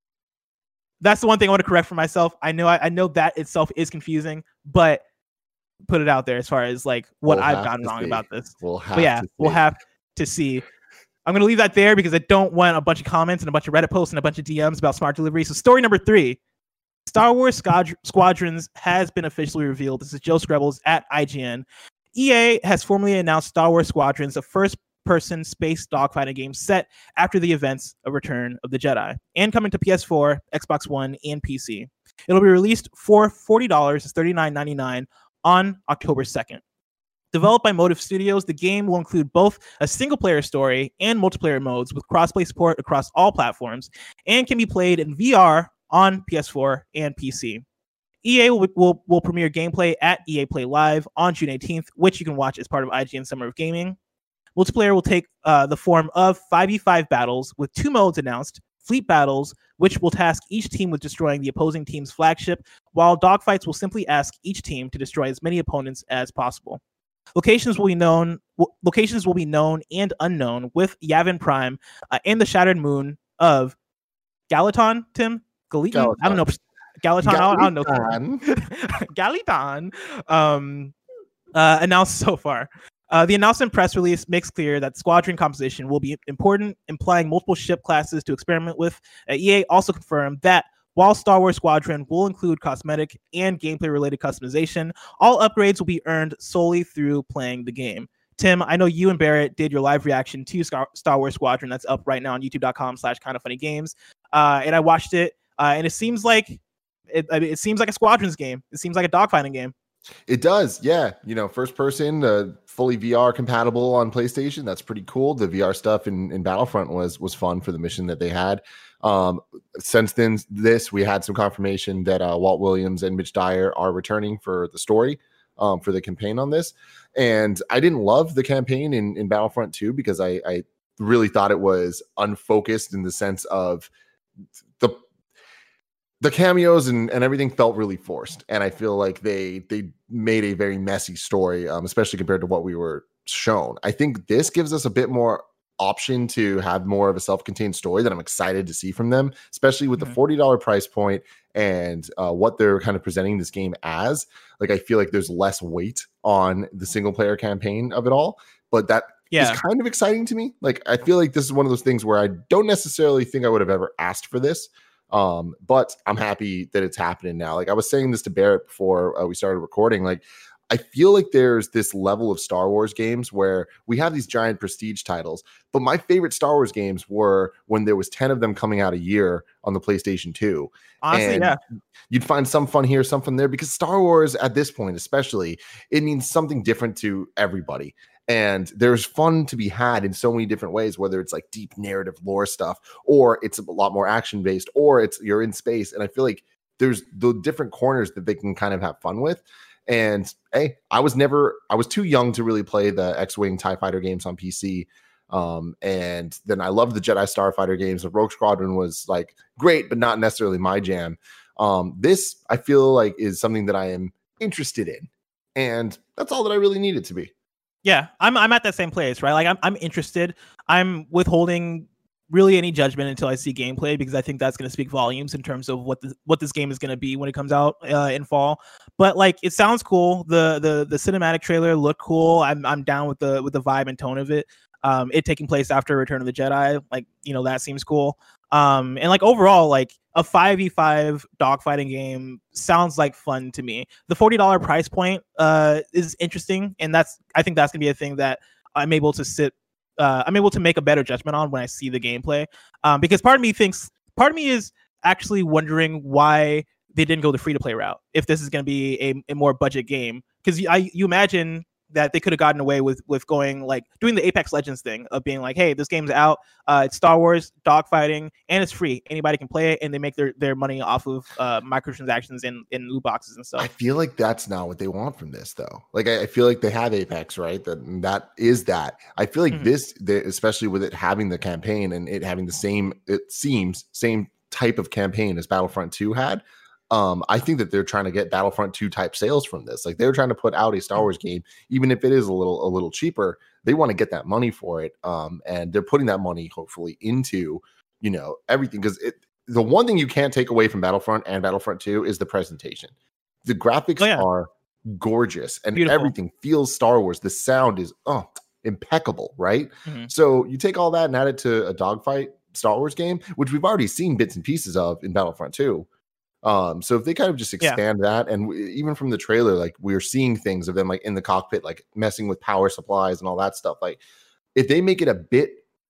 That's the one thing I want to correct for myself. I know I, I know that itself is confusing, but put it out there as far as like what We'll I've have gotten to wrong see. about this. We'll have But yeah, to we'll see. have to see. I'm going to leave that there because I don't want a bunch of comments and a bunch of Reddit posts and a bunch of D Ms about smart delivery. So story number three, Star Wars Squad- Squadrons has been officially revealed. This is Joe Screbbles at I G N. E A has formally announced Star Wars Squadrons, a first-person space dogfighting game set after the events of Return of the Jedi, and coming to P S four, Xbox One, and P C. It'll be released for forty dollars, thirty-nine ninety-nine on October second. Developed by Motive Studios, the game will include both a single-player story and multiplayer modes with crossplay support across all platforms and can be played in V R on P S four and P C. E A will, will, will premiere gameplay at E A Play Live on June eighteenth, which you can watch as part of I G N Summer of Gaming. Multiplayer will take uh, the form of five v five battles with two modes announced, Fleet Battles, which will task each team with destroying the opposing team's flagship, while Dogfights will simply ask each team to destroy as many opponents as possible. Locations will be known. W- locations will be known and unknown, with Yavin Prime uh, and the Shattered Moon of Galaton. Tim, Galiton. I don't know. Galaton. I don't, I don't know. Galiton. Um, uh, announced so far. Uh, the announcement press release makes clear that squadron composition will be important, implying multiple ship classes to experiment with. Uh, E A also confirmed that while Star Wars Squadron will include cosmetic and gameplay-related customization, all upgrades will be earned solely through playing the game. Tim, I know you and Barrett did your live reaction to Star Wars Squadron. That's up right now on youtube.com slash kind of funny games. Uh, and I watched it, uh, and it seems like it, I mean, it seems like a Squadrons game. It seems like a dogfighting game. It does, yeah. You know, first person, uh, fully V R compatible on PlayStation. That's pretty cool. The V R stuff in, in Battlefront was was fun for the mission that they had. Um, since then, this we had some confirmation that uh, Walt Williams and Mitch Dyer are returning for the story, um, for the campaign on this. And I didn't love the campaign in, in Battlefront two because I, I really thought it was unfocused in the sense of the the cameos and, and everything felt really forced. And I feel like they they made a very messy story, um, especially compared to what we were shown. I think this gives us a bit more option to have more of a self-contained story that I'm excited to see from them, especially with mm-hmm. the forty dollars price point and uh, what they're kind of presenting this game as. Like, I feel like there's less weight on the single player campaign of it all, but that yeah. is kind of exciting to me. Like, I feel like this is one of those things where I don't necessarily think I would have ever asked for this. Um, but I'm happy that it's happening now. Like, I was saying this to Barrett before uh, we started recording, like, I feel like there's this level of Star Wars games where we have these giant prestige titles, but my favorite Star Wars games were when there was ten of them coming out a year on the PlayStation two. Honestly, and yeah. You'd find some fun here, some fun there, because Star Wars at this point, especially, it means something different to everybody. And there's fun to be had in so many different ways, whether it's like deep narrative lore stuff, or it's a lot more action based, or it's you're in space. And I feel like there's the different corners that they can kind of have fun with. And hey, I was never, I was too young to really play the X-Wing TIE Fighter games on P C. Um, and then I loved the Jedi Starfighter games. The Rogue Squadron was like great, but not necessarily my jam. Um, this, I feel like, is something that I am interested in. And that's all that I really need it to be. Yeah, I'm I'm at that same place, right? Like, I'm I'm interested. I'm withholding really any judgment until I see gameplay, because I think that's going to speak volumes in terms of what the, what this game is going to be when it comes out uh, in fall. But like, it sounds cool. The the the cinematic trailer looked cool. I'm I'm down with the with the vibe and tone of it. Um, it taking place after Return of the Jedi, like, you know, that seems cool. Um, and like overall, like a five v five dogfighting game sounds like fun to me. The forty dollars price point uh, is interesting, and that's I think that's gonna be a thing that I'm able to sit. Uh, I'm able to make a better judgment on when I see the gameplay, um, because part of me thinks, part of me is actually wondering why they didn't go the free to play route if this is going to be a, a more budget game. Because I you imagine that they could have gotten away with with going like doing the Apex Legends thing of being like, hey, this game's out, uh, it's Star Wars dogfighting, and it's free. Anybody can play it, and they make their, their money off of uh, microtransactions and, and loot boxes and stuff. I feel like that's not what they want from this, though. Like, I, I feel like they have Apex, right? That that is that. I feel like mm-hmm. this, the, especially with it having the campaign and it having the same, it seems, same type of campaign as Battlefront two had. Um, I think that they're trying to get Battlefront two type sales from this. Like, they're trying to put out a Star Wars game, even if it is a little a little cheaper. They want to get that money for it, um, and they're putting that money hopefully into, you know, everything. Because it the one thing you can't take away from Battlefront and Battlefront two is the presentation. The graphics oh, yeah. are gorgeous, and Beautiful. Everything feels Star Wars. The sound is oh impeccable, right? Mm-hmm. So you take all that and add it to a dogfight Star Wars game, which we've already seen bits and pieces of in Battlefront two. Um, so if they kind of just expand yeah. that, and w- even from the trailer, like we're seeing things of them like in the cockpit, like messing with power supplies and all that stuff. Like if they make it a bit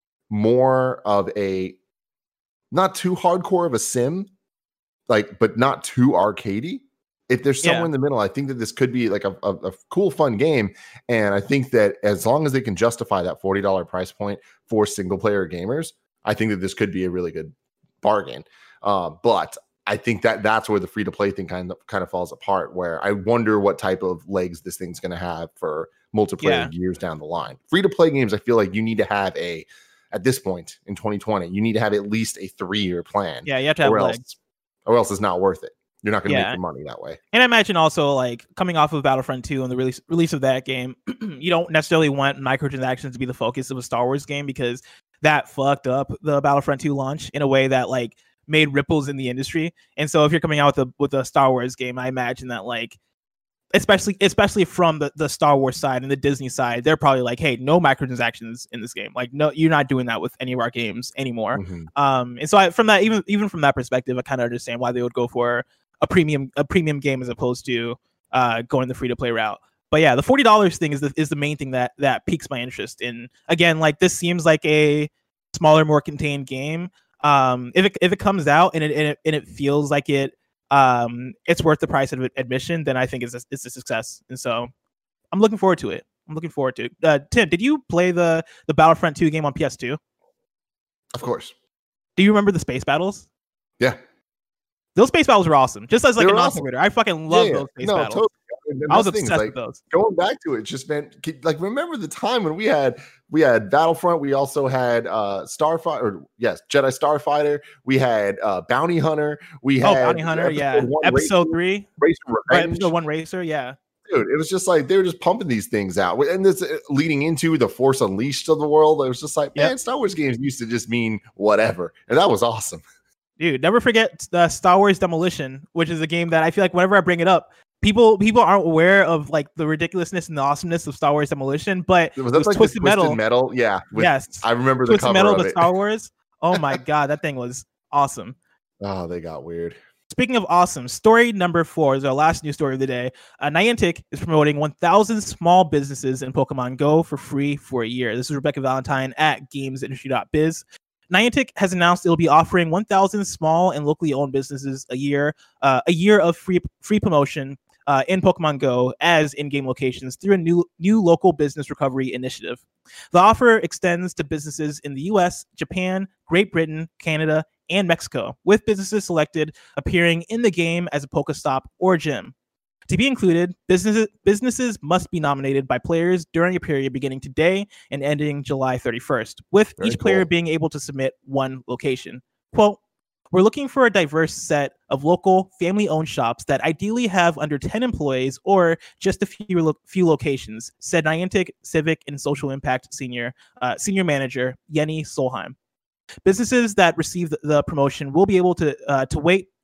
more of a not too hardcore of a sim, like but not too arcadey. If there's somewhere yeah. in the middle, I think that this could be like a, a, a cool, fun game. And I think that as long as they can justify that forty dollars price point for single player gamers, I think that this could be a really good bargain. Uh, but I think that that's where the free to play thing kind of kind of falls apart, where I wonder what type of legs this thing's going to have for multiplayer yeah. years down the line. Free to play games, I feel like you need to have a, at this point in twenty twenty, you need to have at least a three year plan. Yeah, you have to have or legs. else, or else it's not worth it. You're not going to yeah. make your money that way. And I imagine also like coming off of Battlefront two and the release release of that game, you don't necessarily want microtransactions to be the focus of a Star Wars game, because that fucked up the Battlefront two launch in a way that like made ripples in the industry. And so if you're coming out with a with a Star Wars game, I imagine that like especially especially from the, the Star Wars side and the Disney side, they're probably like, hey, no microtransactions in this game. Like, no, you're not doing that with any of our games anymore. Mm-hmm. Um, and so I, from that, even even from that perspective, I kind of understand why they would go for a premium a premium game as opposed to uh, going the free to play route. But yeah, the forty dollars thing is the is the main thing that that piques my interest in. Again, like this seems like a smaller, more contained game. Um, if it if it comes out and it and it, and it feels like it um it's worth the price of admission, then I think it's a, it's a success. And so I'm looking forward to it. I'm looking forward to it. Uh, Tim, did you play the the Battlefront two game on P S two? Of course. Do you remember the space battles? Yeah. Those space battles were awesome. Just as like they a non-spectator, awesome. I fucking love yeah, those space no, battles. Totally. I was obsessed like, with those. Going back to it just meant like remember the time when we had we had Battlefront, we also had uh Starfighter, or yes, Jedi Starfighter, we had uh Bounty Hunter, we had oh, Bounty Hunter, yeah. Episode Racer, three, Racer Revenge. Episode one Racer, yeah. Dude, it was just like they were just pumping these things out, and this uh, leading into the Force Unleashed of the world. It was just like, yep. man, Star Wars games used to just mean whatever, and that was awesome. Dude, never forget the Star Wars Demolition, which is a game that I feel like whenever I bring it up, people people aren't aware of like the ridiculousness and the awesomeness of Star Wars Demolition. But was that it was like Twisted, Twisted Metal. Metal? Yeah. With, yes. I remember the Twisted cover Metal of with it. Star Wars. Oh my god, that thing was awesome. Oh, they got weird. Speaking of awesome, story number four is our last news story of the day. Uh, Niantic is promoting one thousand small businesses in Pokemon Go for free for a year. This is Rebecca Valentine at games industry dot biz. Niantic has announced it will be offering one thousand small and locally owned businesses a year, uh, a year of free free promotion uh, in Pokemon Go as in-game locations through a new new local business recovery initiative. The offer extends to businesses in the U S, Japan, Great Britain, Canada, and Mexico, with businesses selected appearing in the game as a Pokestop or gym. To be included, businesses businesses must be nominated by players during a period beginning today and ending July thirty-first, with Very each player cool. being able to submit one location. Quote, "We're looking for a diverse set of local, family-owned shops that ideally have under ten employees or just a few lo- few locations," said Niantic Civic and Social Impact Senior uh, Senior Manager Yenny Solheim. Businesses that receive the promotion will be able to uh, to wait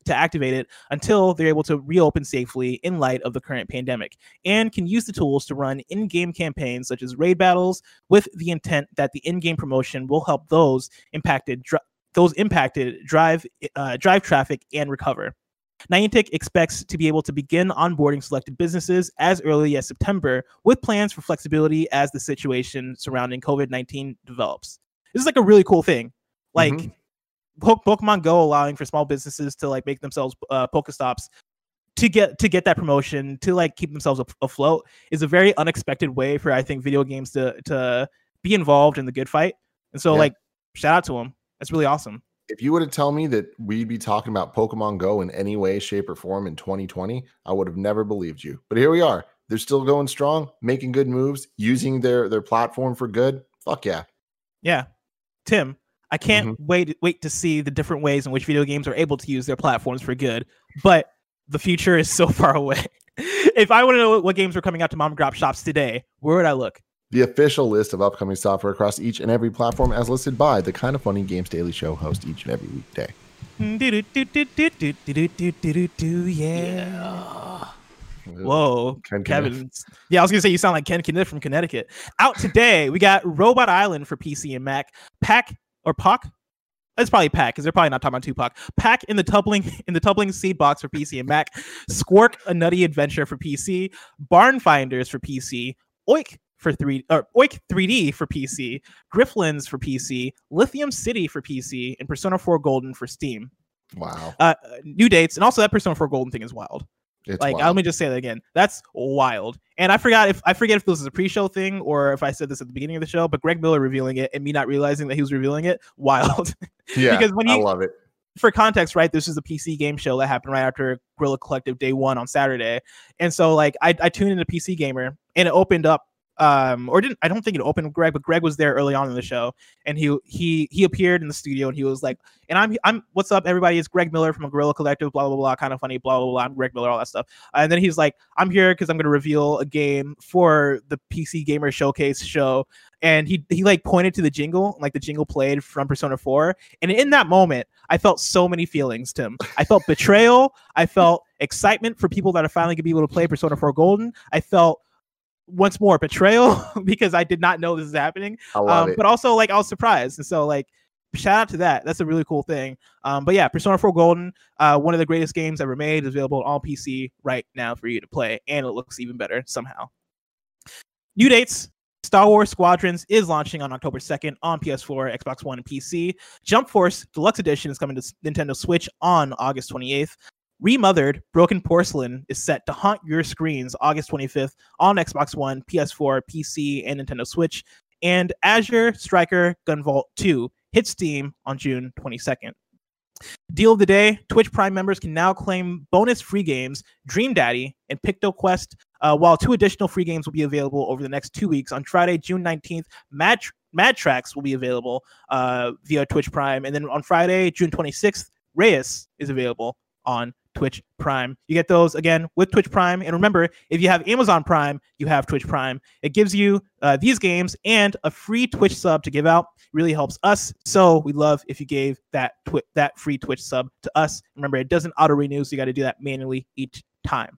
to activate it until they're able to reopen safely in light of the current pandemic, and can use the tools to run in-game campaigns such as raid battles with the intent that the in-game promotion will help those impacted dr- those impacted drive uh, drive traffic and recover. Niantic expects to be able to begin onboarding selected businesses as early as September, with plans for flexibility as the situation surrounding COVID nineteen develops. This is like a really cool thing. Like Mhm. Po- Pokemon Go allowing for small businesses to like make themselves uh, Pokestops to get to get that promotion, to like keep themselves af- afloat is a very unexpected way for, I think, video games to to be involved in the good fight. And so Yeah. like shout out to them. That's really awesome. If you would have told me that we'd be talking about Pokemon Go in any way, shape, or form in twenty twenty, I would have never believed you. But here we are. They're still going strong, making good moves, using their their platform for good. Fuck yeah. Yeah. Tim, I can't Mhm. wait wait to see the different ways in which video games are able to use their platforms for good. But the future is so far away. If I want to know what games are coming out to mom and pop shops today, where would I look? The official list of upcoming software across each and every platform as listed by the Kind of Funny Games Daily Show host each and every weekday. Yeah. Whoa, Ken Kevin. Kenneth. Yeah, I was gonna say you sound like Ken Kenneth from Connecticut. Out today, we got Robot Island for P C and Mac. Pack or Puck? It's probably Pack because they're probably not talking about Tupac. Pack in the Tumbling in the Tumbling Seed Box for P C and Mac. Squark, A Nutty Adventure for P C. Barn Finders for P C. Oik for three or Oik three D for P C. Grifflins for P C. Lithium City for P C, and Persona four Golden for Steam. Wow. Uh, new dates, and also that Persona four Golden thing is wild. It's Like, wild. let me just say that again. That's wild. And I forgot if I forget if this is a pre-show thing or if I said this at the beginning of the show, but Greg Miller revealing it and me not realizing that he was revealing it, wild. yeah, because when I you- love it. For context, right, this is a P C game show that happened right after Guerrilla Collective Day One on Saturday, and so like I, I tuned into P C Gamer and it opened up. Um, or didn't I don't think it opened with Greg, but Greg was there early on in the show, and he he he appeared in the studio and he was like, and I'm I'm what's up everybody? It's Greg Miller from a Guerrilla Collective, blah blah blah, kind of funny, blah blah blah. I'm Greg Miller, all that stuff. And then he's like, I'm here because I'm gonna reveal a game for the P C Gamer Showcase show. And he he like pointed to the jingle, like the jingle played from Persona four. And in that moment, I felt so many feelings, Tim. I felt betrayal. I felt excitement for people that are finally gonna be able to play Persona four Golden. I felt once more betrayal because I did not know this is happening. I love Um, it. but also like I was surprised. And so like shout out to that. That's a really cool thing. Um, but yeah, Persona four Golden, uh, one of the greatest games ever made, is available on all P C right now for you to play, and it looks even better somehow. New dates. Star Wars Squadrons is launching on October second on P S four, Xbox One, and P C. Jump Force Deluxe Edition is coming to Nintendo Switch on August twenty-eighth. Remothered Broken Porcelain is set to haunt your screens August twenty-fifth on Xbox One, P S four, P C, and Nintendo Switch. And Azure Striker Gunvolt two hits Steam on June twenty-second. Deal of the day, Twitch Prime members can now claim bonus free games, Dream Daddy and Picto Quest, uh, while two additional free games will be available over the next two weeks. On Friday, June nineteenth, Mad, Mad Tracks will be available uh, via Twitch Prime. And then on Friday, June twenty-sixth, Reyes is available on Twitch Prime. You get those again with Twitch Prime. And remember, if you have Amazon Prime, you have Twitch Prime. It gives you uh, these games and a free Twitch sub to give out. It really helps us. So we'd love if you gave that twi- that free Twitch sub to us. Remember, it doesn't auto renew, so you got to do that manually each time.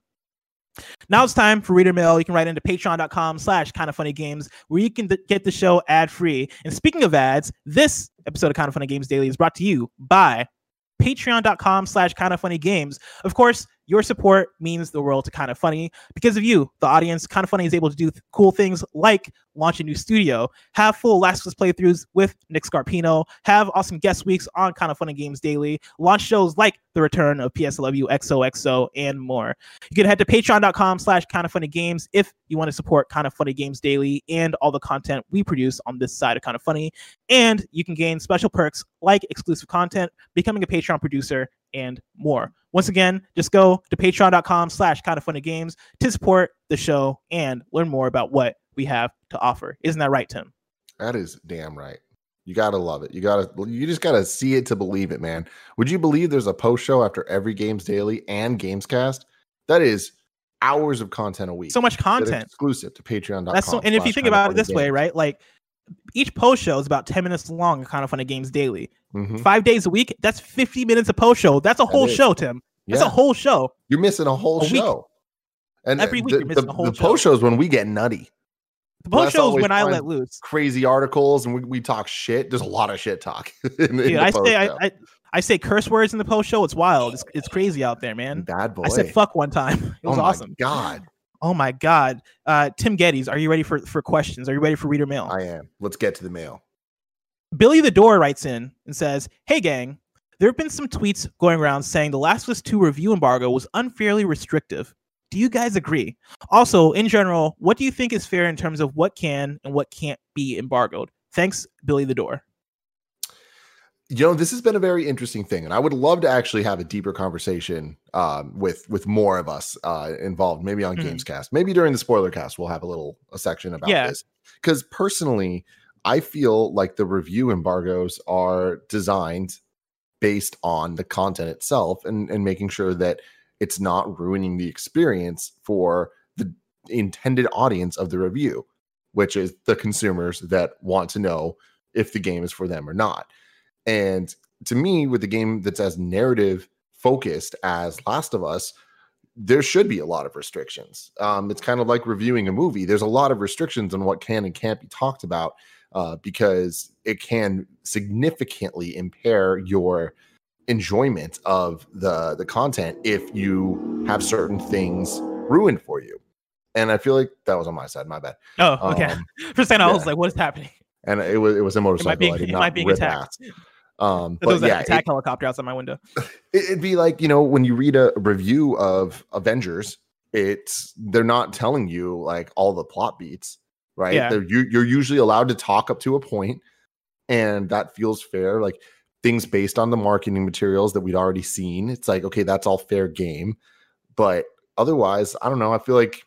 Now it's time for reader mail. You can write into patreon.com slash kind of funny games where you can th- get the show ad free. And speaking of ads, this episode of Kind of Funny Games Daily is brought to you by patreon.com slash kind of funny games. Of course, your support means the world to Kind of Funny. Because of you, the audience, Kind of Funny is able to do th- cool things like launch a new studio, have full Last of Us playthroughs with Nick Scarpino, have awesome guest weeks on Kind of Funny Games Daily, launch shows like the return of P S L W X O X O, and more. You can head to patreon.com slash kind of funny games if you want to support Kind of Funny Games Daily and all the content we produce on this side of Kind of Funny. And you can gain special perks like exclusive content, becoming a Patreon producer, and more. Once again, just go to patreon.com slash kind of funny games to support the show and learn more about what we have to offer. Isn't that right, Tim? That is damn right. You gotta love it. You gotta, you just gotta see it to believe it, man. Would you believe there's a post show after every Games Daily and Gamescast? That is hours of content a week. So much that are content. exclusive to patreon dot com. That's so, and if you think about it this way, right? Like each post show is about ten minutes long. Kind of Funny Games Daily, Mhm. five days a week. That's fifty minutes of post show. That's a whole is. show, Tim. That's Yeah. a whole show. You're missing a whole A week. show. And Every week the, you're missing the, a whole the show. post shows when we get nutty. The post Let's shows always when I find let loose. Crazy articles and we, we talk shit. There's a lot of shit talk. in, in Dude, the I post say I, show. I I say curse words in the post show. It's wild. It's, it's crazy out there, man. Bad boy. I said fuck one time. It was oh my awesome. God. Oh my God. Uh, Tim Geddes, are you ready for, for questions? Are you ready for reader mail? I am. Let's get to the mail. Billy the Door writes in and says, "Hey gang, there have been some tweets going around saying The Last of Us two review embargo was unfairly restrictive. Do you guys agree? Also, in general, what do you think is fair in terms of what can and what can't be embargoed? Thanks, Billy the Door." You know, this has been a very interesting thing, and I would love to actually have a deeper conversation um, with with more of us uh, involved, maybe on Mhm. Gamescast, maybe during the spoiler cast, we'll have a little a section about Yeah. this. Because personally, I feel like the review embargoes are designed based on the content itself and, and making sure that it's not ruining the experience for the intended audience of the review, which is the consumers that want to know if the game is for them or not. And to me, with a game that's as narrative focused as Last of Us, there should be a lot of restrictions. Um, it's kind of like reviewing a movie. There's a lot of restrictions on what can and can't be talked about uh, because it can significantly impair your enjoyment of the, the content if you have certain things ruined for you. And I feel like that was on my side. My bad. Oh, okay. Um, For a second, I was yeah. like, what is happening? and it was it was a motorcycle. being- I did am not I being rip attacked? ass. Um, There was but an yeah, attack it, helicopter outside my window. it'd be like, you know, when you read a review of Avengers, it's they're not telling you like all the plot beats, right? Yeah. They're, you, you're usually allowed to talk up to a point, and that feels fair. Like things based on the marketing materials that we'd already seen, it's like, okay, that's all fair game. But otherwise, I don't know. I feel like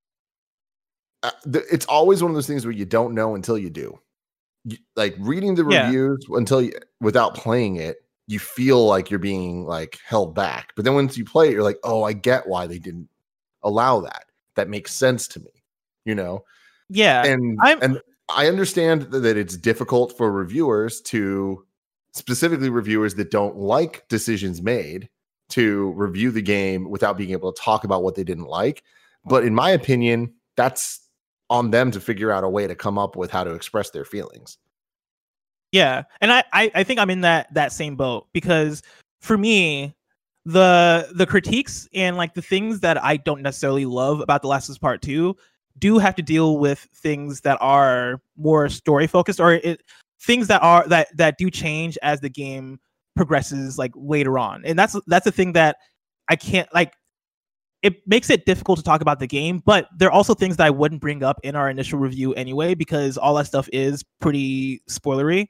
uh, th- it's always one of those things where you don't know until you do. You, like reading the Yeah. reviews until you, without playing it, you feel like you're being like held back. But then once you play it, you're like, oh, I get why they didn't allow that. That makes sense to me, you know? Yeah. And I'm- and I understand that, that it's difficult for reviewers to, specifically reviewers that don't like decisions made, to review the game without being able to talk about what they didn't like. But in my opinion, that's on them to figure out a way to come up with how to express their feelings. Yeah, and I, I I think I'm in that that same boat because for me, the the critiques and like the things that I don't necessarily love about The Last of Us Part Two do have to deal with things that are more story focused or it, things that are that that do change as the game progresses like later on, and that's that's the thing that I can't like. It makes it difficult to talk about the game, but there are also things that I wouldn't bring up in our initial review anyway, because all that stuff is pretty spoilery.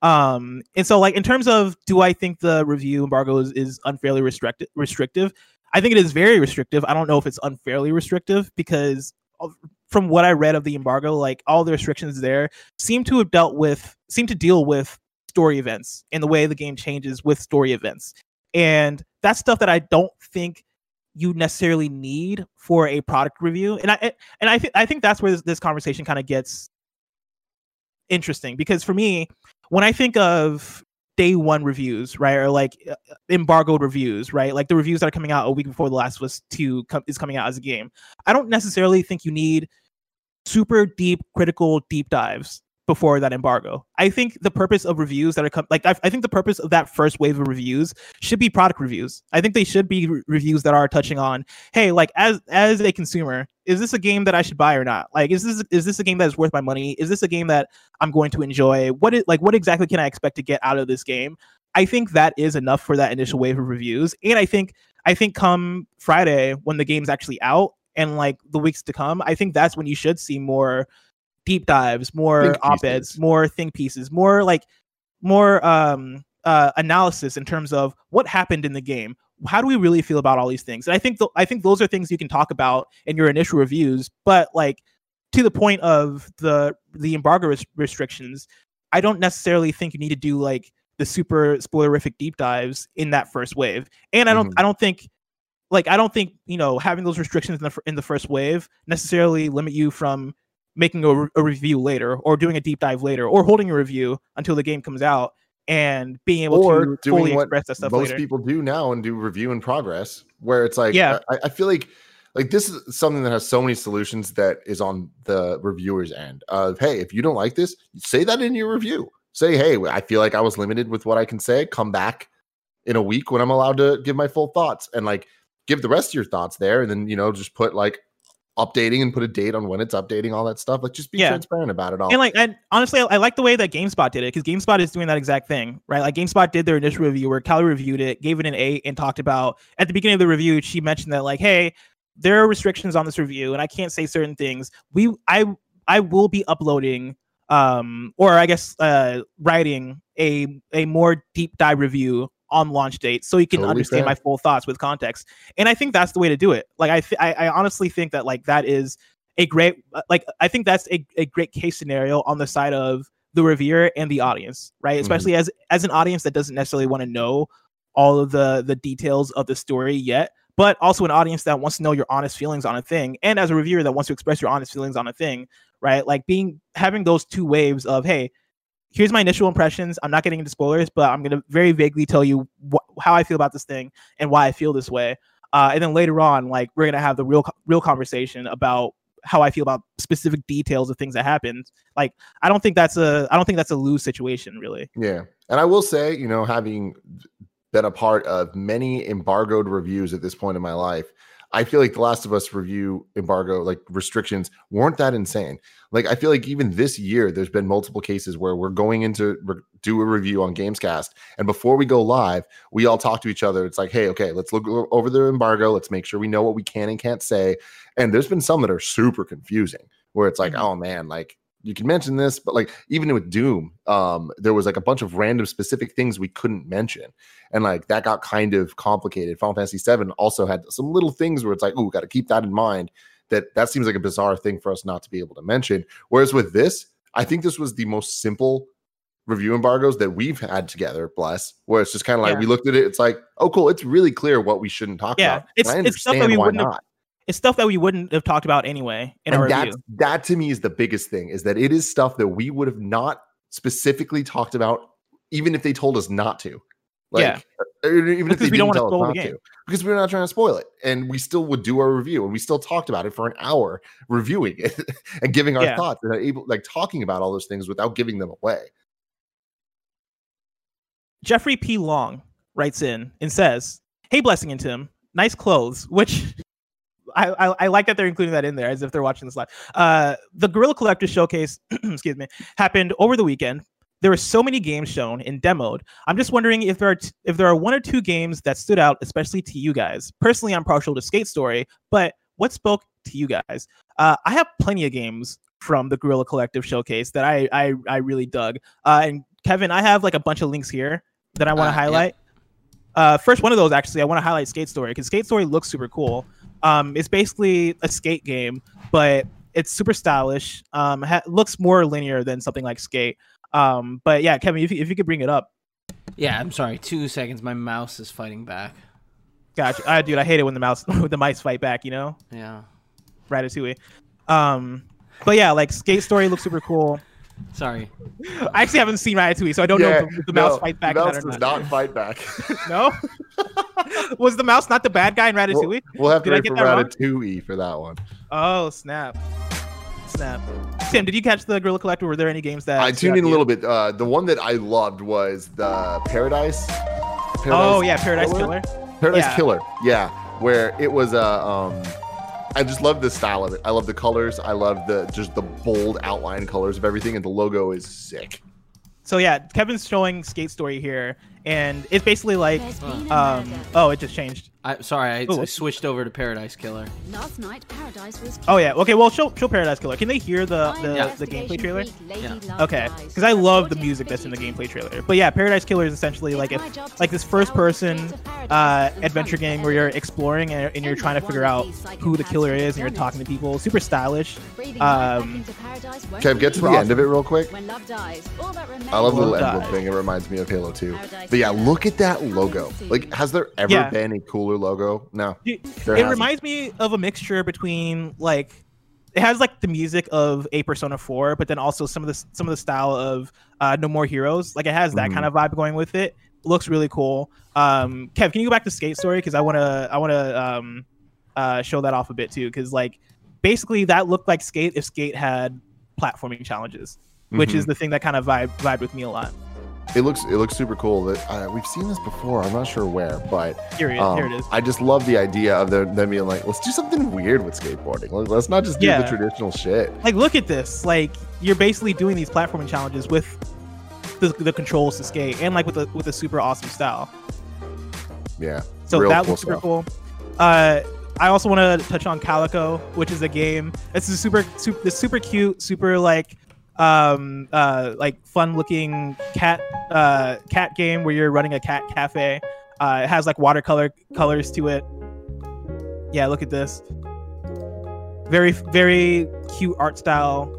Um, and so like in terms of, do I think the review embargo is, is unfairly restricted restrictive? I think it is very restrictive. I don't know if it's unfairly restrictive because of, from what I read of the embargo, like all the restrictions there seem to have dealt with, seem to deal with story events and the way the game changes with story events. And that's stuff that I don't think you necessarily need for a product review. And I and I think I think that's where this, this conversation kind of gets interesting, because for me, when I think of day one reviews, right, or like uh, embargoed reviews, right, like the reviews that are coming out a week before The Last of Us two com- is coming out as a game, I don't necessarily think you need super deep critical deep dives before that embargo. I think the purpose of reviews that are com- like I, I think the purpose of that first wave of reviews should be product reviews. I think they should be re- reviews that are touching on, hey, like as as a consumer, is this a game that I should buy or not? Like, is this is this a game that is worth my money? Is this a game that I'm going to enjoy? What is like what exactly can I expect to get out of this game? I think that is enough for that initial wave of reviews. And I think I think come Friday, when the game's actually out and like the weeks to come, I think that's when you should see more deep dives, more Think op-eds, pieces. more think pieces, more like more um uh analysis in terms of what happened in the game. How do we really feel about all these things? And I think th- I think those are things you can talk about in your initial reviews, but like to the point of the the embargo res- restrictions, I don't necessarily think you need to do like the super spoilerific deep dives in that first wave. And I don't Mhm. I don't think like I don't think, you know, having those restrictions in the fir- in the first wave necessarily limit you from making a, re- a review later, or doing a deep dive later, or holding a review until the game comes out and being able or to doing fully what express that stuff most later. people do now and do review in progress, where it's like, Yeah. I, I feel like like this is something that has so many solutions that is on the reviewer's end of, hey, if you don't like this, say that in your review. Say, hey, I feel like I was limited with what I can say. Come back in a week when I'm allowed to give my full thoughts, and like give the rest of your thoughts there. And then, you know, just put like updating and put a date on when it's updating, all that stuff. Like, just be Yeah. transparent about it all. And like, and honestly, I, I like the way that GameSpot did it, because GameSpot is doing that exact thing, right? Like GameSpot did their initial review where Callie reviewed it, gave it an eight, and talked about at the beginning of the review, she mentioned that like, hey, there are restrictions on this review, and I can't say certain things. We, I, I will be uploading, um, or I guess, uh, writing a a more deep dive review on launch date, so you can Totally understand fair. my full thoughts with context. And I think that's the way to do it. Like I, th- I, I honestly think that like that is a great, like I think that's a, a great case scenario on the side of the reviewer and the audience, right? Mhm. Especially as as an audience that doesn't necessarily want to know all of the the details of the story yet, but also an audience that wants to know your honest feelings on a thing, and as a reviewer that wants to express your honest feelings on a thing, right? Like being having those two waves of, hey, here's my initial impressions. I'm not getting into spoilers, but I'm going to very vaguely tell you wh- how I feel about this thing and why I feel this way. Uh, and then later on, like we're going to have the real, real conversation about how I feel about specific details of things that happened. Like, I don't think that's a, I don't think that's a lose situation, really. Yeah. And I will say, you know, having been a part of many embargoed reviews at this point in my life, I feel like The Last of Us review embargo, like restrictions, weren't that insane. Like, I feel like even this year, there's been multiple cases where we're going into re- do a review on Gamescast, and before we go live, we all talk to each other. It's like, hey, okay, let's look o- over the embargo. Let's make sure we know what we can and can't say. And there's been some that are super confusing, where it's like, Mhm. oh man, like you can mention this, but like even with Doom, um, there was like a bunch of random specific things we couldn't mention. And like that got kind of complicated. Final Fantasy seven also had some little things where it's like, oh, got to keep that in mind. That that seems like a bizarre thing for us not to be able to mention. Whereas with this, I think this was the most simple review embargoes that we've had together, bless, where it's just kind of like Yeah. we looked at it, it's like, oh, cool, it's really clear what we shouldn't talk Yeah, about. it's- And I it's stuff that understand we why wouldn't have- not. It's stuff that we wouldn't have talked about anyway in our And review. that's, that to me is the biggest thing, is that it is stuff that we would have not specifically talked about, even if they told us not to. Like, Yeah. or even if Because they we don't didn't wanna tell us spoil the not game. to, because we're not trying to spoil it, and we still would do our review, and we still talked about it for an hour, reviewing it and giving our Yeah. thoughts, and able like talking about all those things without giving them away. Jeffrey P. Long writes in and says, "Hey, Blessing and Tim, nice clothes," which I, I, I like that they're including that in there as if they're watching this live. Uh, the Guerrilla Collector Showcase, excuse me, happened over the weekend. There were so many games shown and demoed. I'm just wondering if there are t- if there are one or two games that stood out, especially to you guys. Personally, I'm partial to Skate Story, but what spoke to you guys? Uh, I have plenty of games from the Guerrilla Collective Showcase that I I, I really dug. Uh, and Kevin, I have like a bunch of links here that I want to Uh, yeah. highlight. Uh, first one of those, actually, I want to highlight Skate Story, because Skate Story looks super cool. Um, it's basically a skate game, but it's super stylish. Um, ha- looks more linear than something like Skate. Um, but yeah, Kevin, if you, if you could bring it up. Yeah, I'm sorry. Two seconds. My mouse is fighting back. Gotcha. Uh, dude, I hate it when the mouse when the mice fight back, you know? Yeah. Ratatouille. Um, but yeah, like Skate Story looks super cool. Sorry. I actually haven't seen Ratatouille, so I don't know if the, if the mouse fight back. The in mouse that or does not. not fight back. No? Was the mouse not the bad guy in we'll, Ratatouille? we'll have to Did I wait get for that wrong? Ratatouille for that one. Oh, snap. Snap. Tim, did you catch the Guerrilla Collector? Were there any games that I stood tuned out in to a you? little bit. Uh, the one that I loved was the Paradise. Paradise Oh, yeah, Paradise Killer. Paradise Yeah. Killer. Yeah, where it was a. Uh, um, I just love the style of it. I love the colors. I love the just the bold outline colors of everything, and the logo is sick. So yeah, Kevin's showing Skate Story here, and it's basically like, There's been a um, murder. oh, it just changed. I sorry. I, Ooh. I switched over to Paradise Killer. Last night, Paradise was Oh yeah, okay. Well, show show Paradise Killer. Can they hear the the, Yeah. the gameplay trailer? Yeah. Okay, because I love the music that's in the gameplay trailer. But yeah, Paradise Killer is essentially like if like this first person uh, adventure game where you're exploring and, and you're trying to figure out who the killer is, and you're talking to people. Super stylish. Um, Kev, get to the end of it real quick. When love dies, all that remains I love the little Love emblem dies. thing. It reminds me of Halo two. But yeah, look at that logo. Like, has there ever Yeah. been a cooler logo? No. It There it hasn't. reminds me of a mixture between like it has like the music of a Persona four, but then also some of the some of the style of uh, No More Heroes. Like it has that Mhm. kind of vibe going with it. Looks really cool. Um, Kev, can you go back to Skate Story because I wanna I wanna um, uh, show that off a bit too because like basically that looked like Skate if Skate had platforming challenges, which Mhm. is the thing that kind of vibe vibed with me a lot. It looks it looks super cool. That uh, we've seen this before. I'm not sure where, but Here it, um, here it is. I just love the idea of them, them being like, let's do something weird with skateboarding. Let- Let's not just do Yeah. the traditional shit. Like look at this. Like you're basically doing these platforming challenges with the, the controls to skate and like with a with a super awesome style. Yeah. So real that cool looks super stuff. cool. Uh, I also want to touch on Calico, which is a game. It's a super, super, this super cute, super like, um, uh, like fun-looking cat, uh, cat game where you're running a cat cafe. Uh, it has like watercolor colors to it. Yeah, look at this. Very, very cute art style.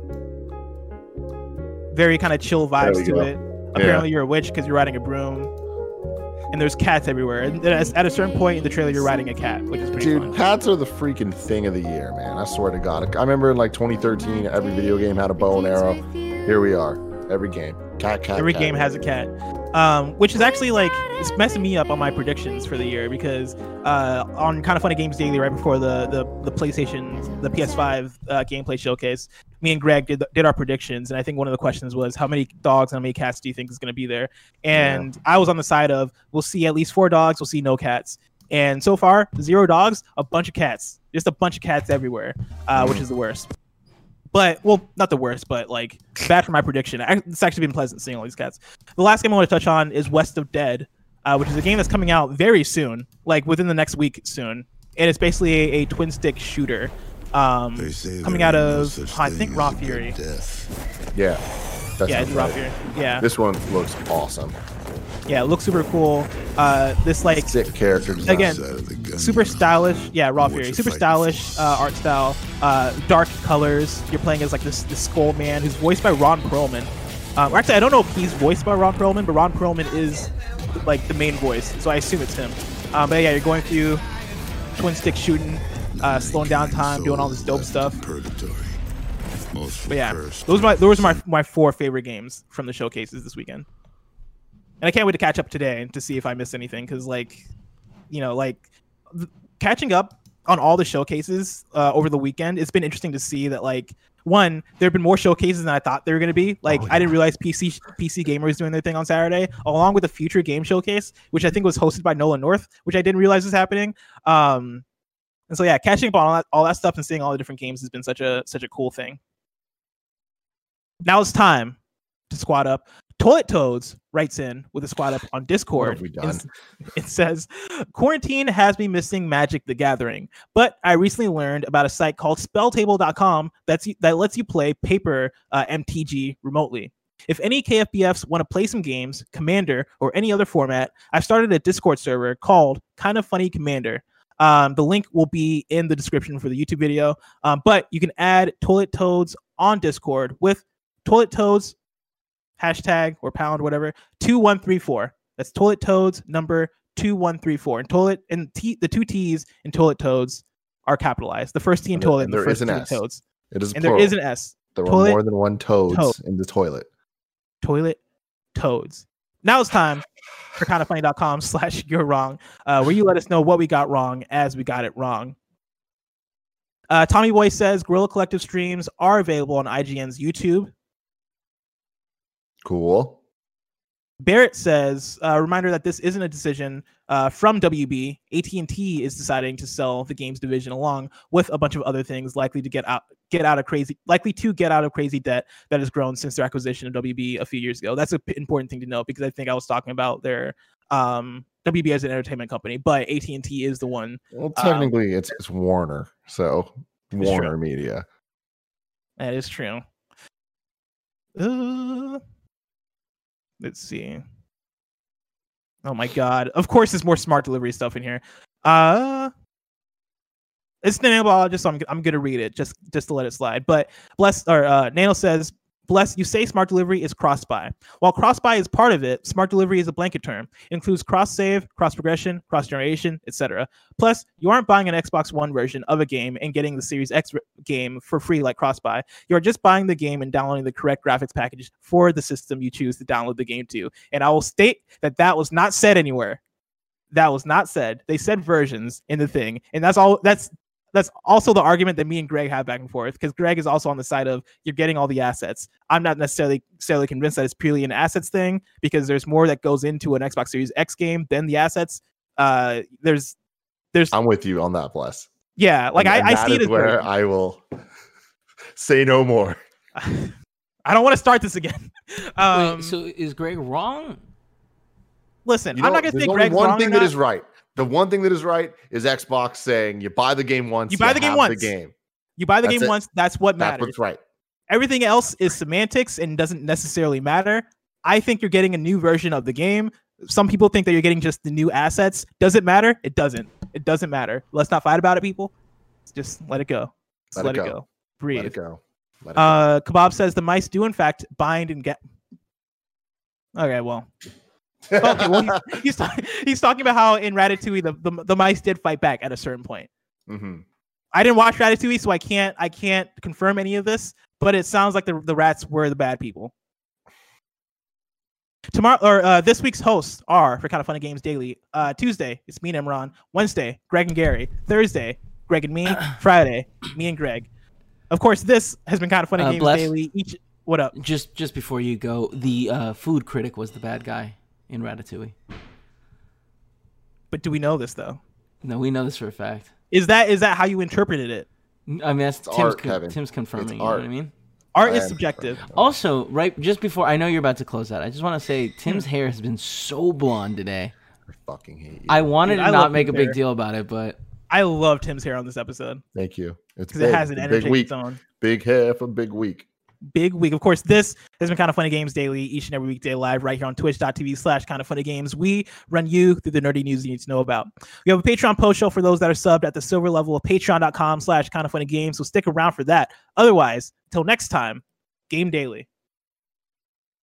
Very kind of chill There we vibes to go. it. Apparently, you're a witch because you're riding a broom. And there's cats everywhere. And then at a certain point in the trailer, you're riding a cat, which is pretty Dude, fun. cats are the freaking thing of the year, man. I swear to God. I remember in like twenty thirteen, every video game had a bow and arrow. Here we are. Every game. Cat, cat, Every cat. game has a cat. Um, which is actually like, it's messing me up on my predictions for the year because uh, on Kind of Funny Games Daily, right before the the, the PlayStation, the P S five uh, gameplay showcase, me and Greg did, did our predictions. And I think one of the questions was, how many dogs and how many cats do you think is going to be there? And I was on the side of, we'll see at least four dogs, we'll see no cats. And so far, zero dogs, a bunch of cats. Just a bunch of cats everywhere, uh, which is the worst. But, well, not the worst, but, like, bad for my prediction. I, it's actually been pleasant seeing all these cats. The last game I want to touch on is West of Dead, uh, which is a game that's coming out very soon, like, within the next week soon. And it's basically a, a twin-stick shooter um, coming out of, I think, Raw Fury. Yeah. That Yeah, sounds it's Raw right. Fury. Yeah. This one looks awesome. Yeah, it looks super cool. Uh, this, like, Sick character design. again, super stylish. Yeah, Raw Fury. Super stylish uh, art style. Uh, dark colors. You're playing as like this, this Skull Man who's voiced by Ron Perlman. Um, or actually, I don't know if he's voiced by Ron Perlman, but Ron Perlman is like the main voice, so I assume it's him. Um, but yeah, you're going through twin stick shooting, uh, slowing down time, doing all this dope stuff. But yeah, those are my those are my my four favorite games from the showcases this weekend. And I can't wait to catch up today to see if I missed anything because, like, you know, like th- catching up on all the showcases uh, over the weekend, it's been interesting to see that, like, one, there have been more showcases than I thought there were going to be. Like, Oh, I didn't realize P C P C Gamers doing their thing on Saturday, along with the Future Game Showcase, which I think was hosted by Nolan North, which I didn't realize was happening. Um, and so, yeah, catching up on all that, all that stuff and seeing all the different games has been such a such a cool thing. Now it's time to squad up. Toilet Toads writes in with a squad up on Discord. What have we done? It's- It says, quarantine has me missing Magic the Gathering, but I recently learned about a site called spelltable dot com that's, that lets you play paper uh, M T G remotely. If any K F B Fs want to play some games, Commander, or any other format, I've started a Discord server called Kind of Funny Commander. Um, the link will be in the description for the YouTube video, um, but you can add Toilet Toads on Discord with Toilet Toads hashtag or pound whatever two one three four. That's Toilet Toads number two one three four. And toilet and T, the two T's in Toilet Toads are capitalized. The first T in And there- toilet and and the there first is T an in S. toads. It is And plural. there is an S. There were Toilet more than one toads toad. in the toilet. Toilet Toads. Now it's time for kind of funny dot com slash you're wrong, uh, where you let us know what we got wrong as we got it wrong. Uh, Tommy Boy says Gorilla Collective streams are available on I G N's YouTube. Cool. Barrett says, uh, reminder that this isn't a decision uh, from W B. A T and T is deciding to sell the games division along with a bunch of other things likely to get out get out of crazy likely to get out of crazy debt that has grown since their acquisition of W B a few years ago. That's an p- important thing to note because I think I was talking about their um, W B as an entertainment company, but A T and T is the one. Well, Um, technically, it's it's Warner, so It's Warner true. Media. That is true. Uh, let's see. Oh my god. Of course there's more smart delivery stuff in here. Uh it's nanobiologist, so I'm I'm gonna read it just just to let it slide. But bless or uh Nano says Bless, you say smart delivery is cross-buy. While cross-buy is part of it, smart delivery is a blanket term. It includes cross-save, cross-progression, cross-generation, et cetera. Plus, you aren't buying an Xbox One version of a game and getting the Series X game for free like cross-buy. You are just buying the game and downloading the correct graphics package for the system you choose to download the game to. And I will state that that was not said anywhere. That was not said. They said versions in the thing, and that's all. That's That's also the argument that me and Greg have back and forth, because Greg is also on the side of you're getting all the assets. I'm not necessarily necessarily convinced that it's purely an assets thing, because there's more that goes into an Xbox Series X game than the assets. Uh, there's, there's. I'm with you on that, Bless. Yeah, like and, I, and I that see is it as where versions. I will say no more. I don't want to start this again. Um, Wait, so is Greg wrong? listen, You know, I'm not gonna there's say only Greg's one wrong thing or that not. is right. The one thing that is right is Xbox saying you buy the game once. You buy the game have once. The game. You buy the That's game it. once. That's what That's matters. what's right. Everything else is semantics and doesn't necessarily matter. I think you're getting a new version of the game. Some people think that you're getting just the new assets. Does it matter? It doesn't. It doesn't matter. Let's not fight about it, people. Just let it go. Just Let let, it it go. go. Breathe. Let it go. Let it go. Uh, Kebab says the mice do in fact bind and get. Okay, well, okay, well he's, he's, talking, he's talking about how in Ratatouille the, the the mice did fight back at a certain point. Mm-hmm. I didn't watch Ratatouille, so I can't I can't confirm any of this, but it sounds like the the rats were the bad people. Tomorrow or uh, this week's hosts are for Kind of Funny Games Daily. Uh, Tuesday, it's me and Imran. Wednesday, Greg and Gary. Thursday, Greg and me. Friday, me and Greg. Of course, this has been Kind of Funny Uh, Games Bless. Daily. Each what up? Just just before you go, the uh, food critic was the bad guy in Ratatouille. But do we know this though? No, we know this for a fact. Is that is that how you interpreted it? I mean, that's It's Tim's, art, con- Kevin. Tim's confirming. It's You know art. what I mean? Art I is am subjective. Also, right just before, I know you're about to close out. I just want to say Tim's hair has been so blonde today. I fucking hate you. I wanted Dude, to I not love make a Tim's big hair. deal about it, but I love Tim's hair on this episode Thank you. It's because it big. has an It's a energy big of week. its own. Big hair for big week. Big week. Of course, this has been Kind of Funny Games Daily, each and every weekday live right here on twitch.tv slash Kind of Funny Games. We run you through the nerdy news you need to know about. We have a Patreon post show for those that are subbed at the silver level of patreon.com slash Kind of Funny Games. So stick around for that. Otherwise, until next time, Game Daily.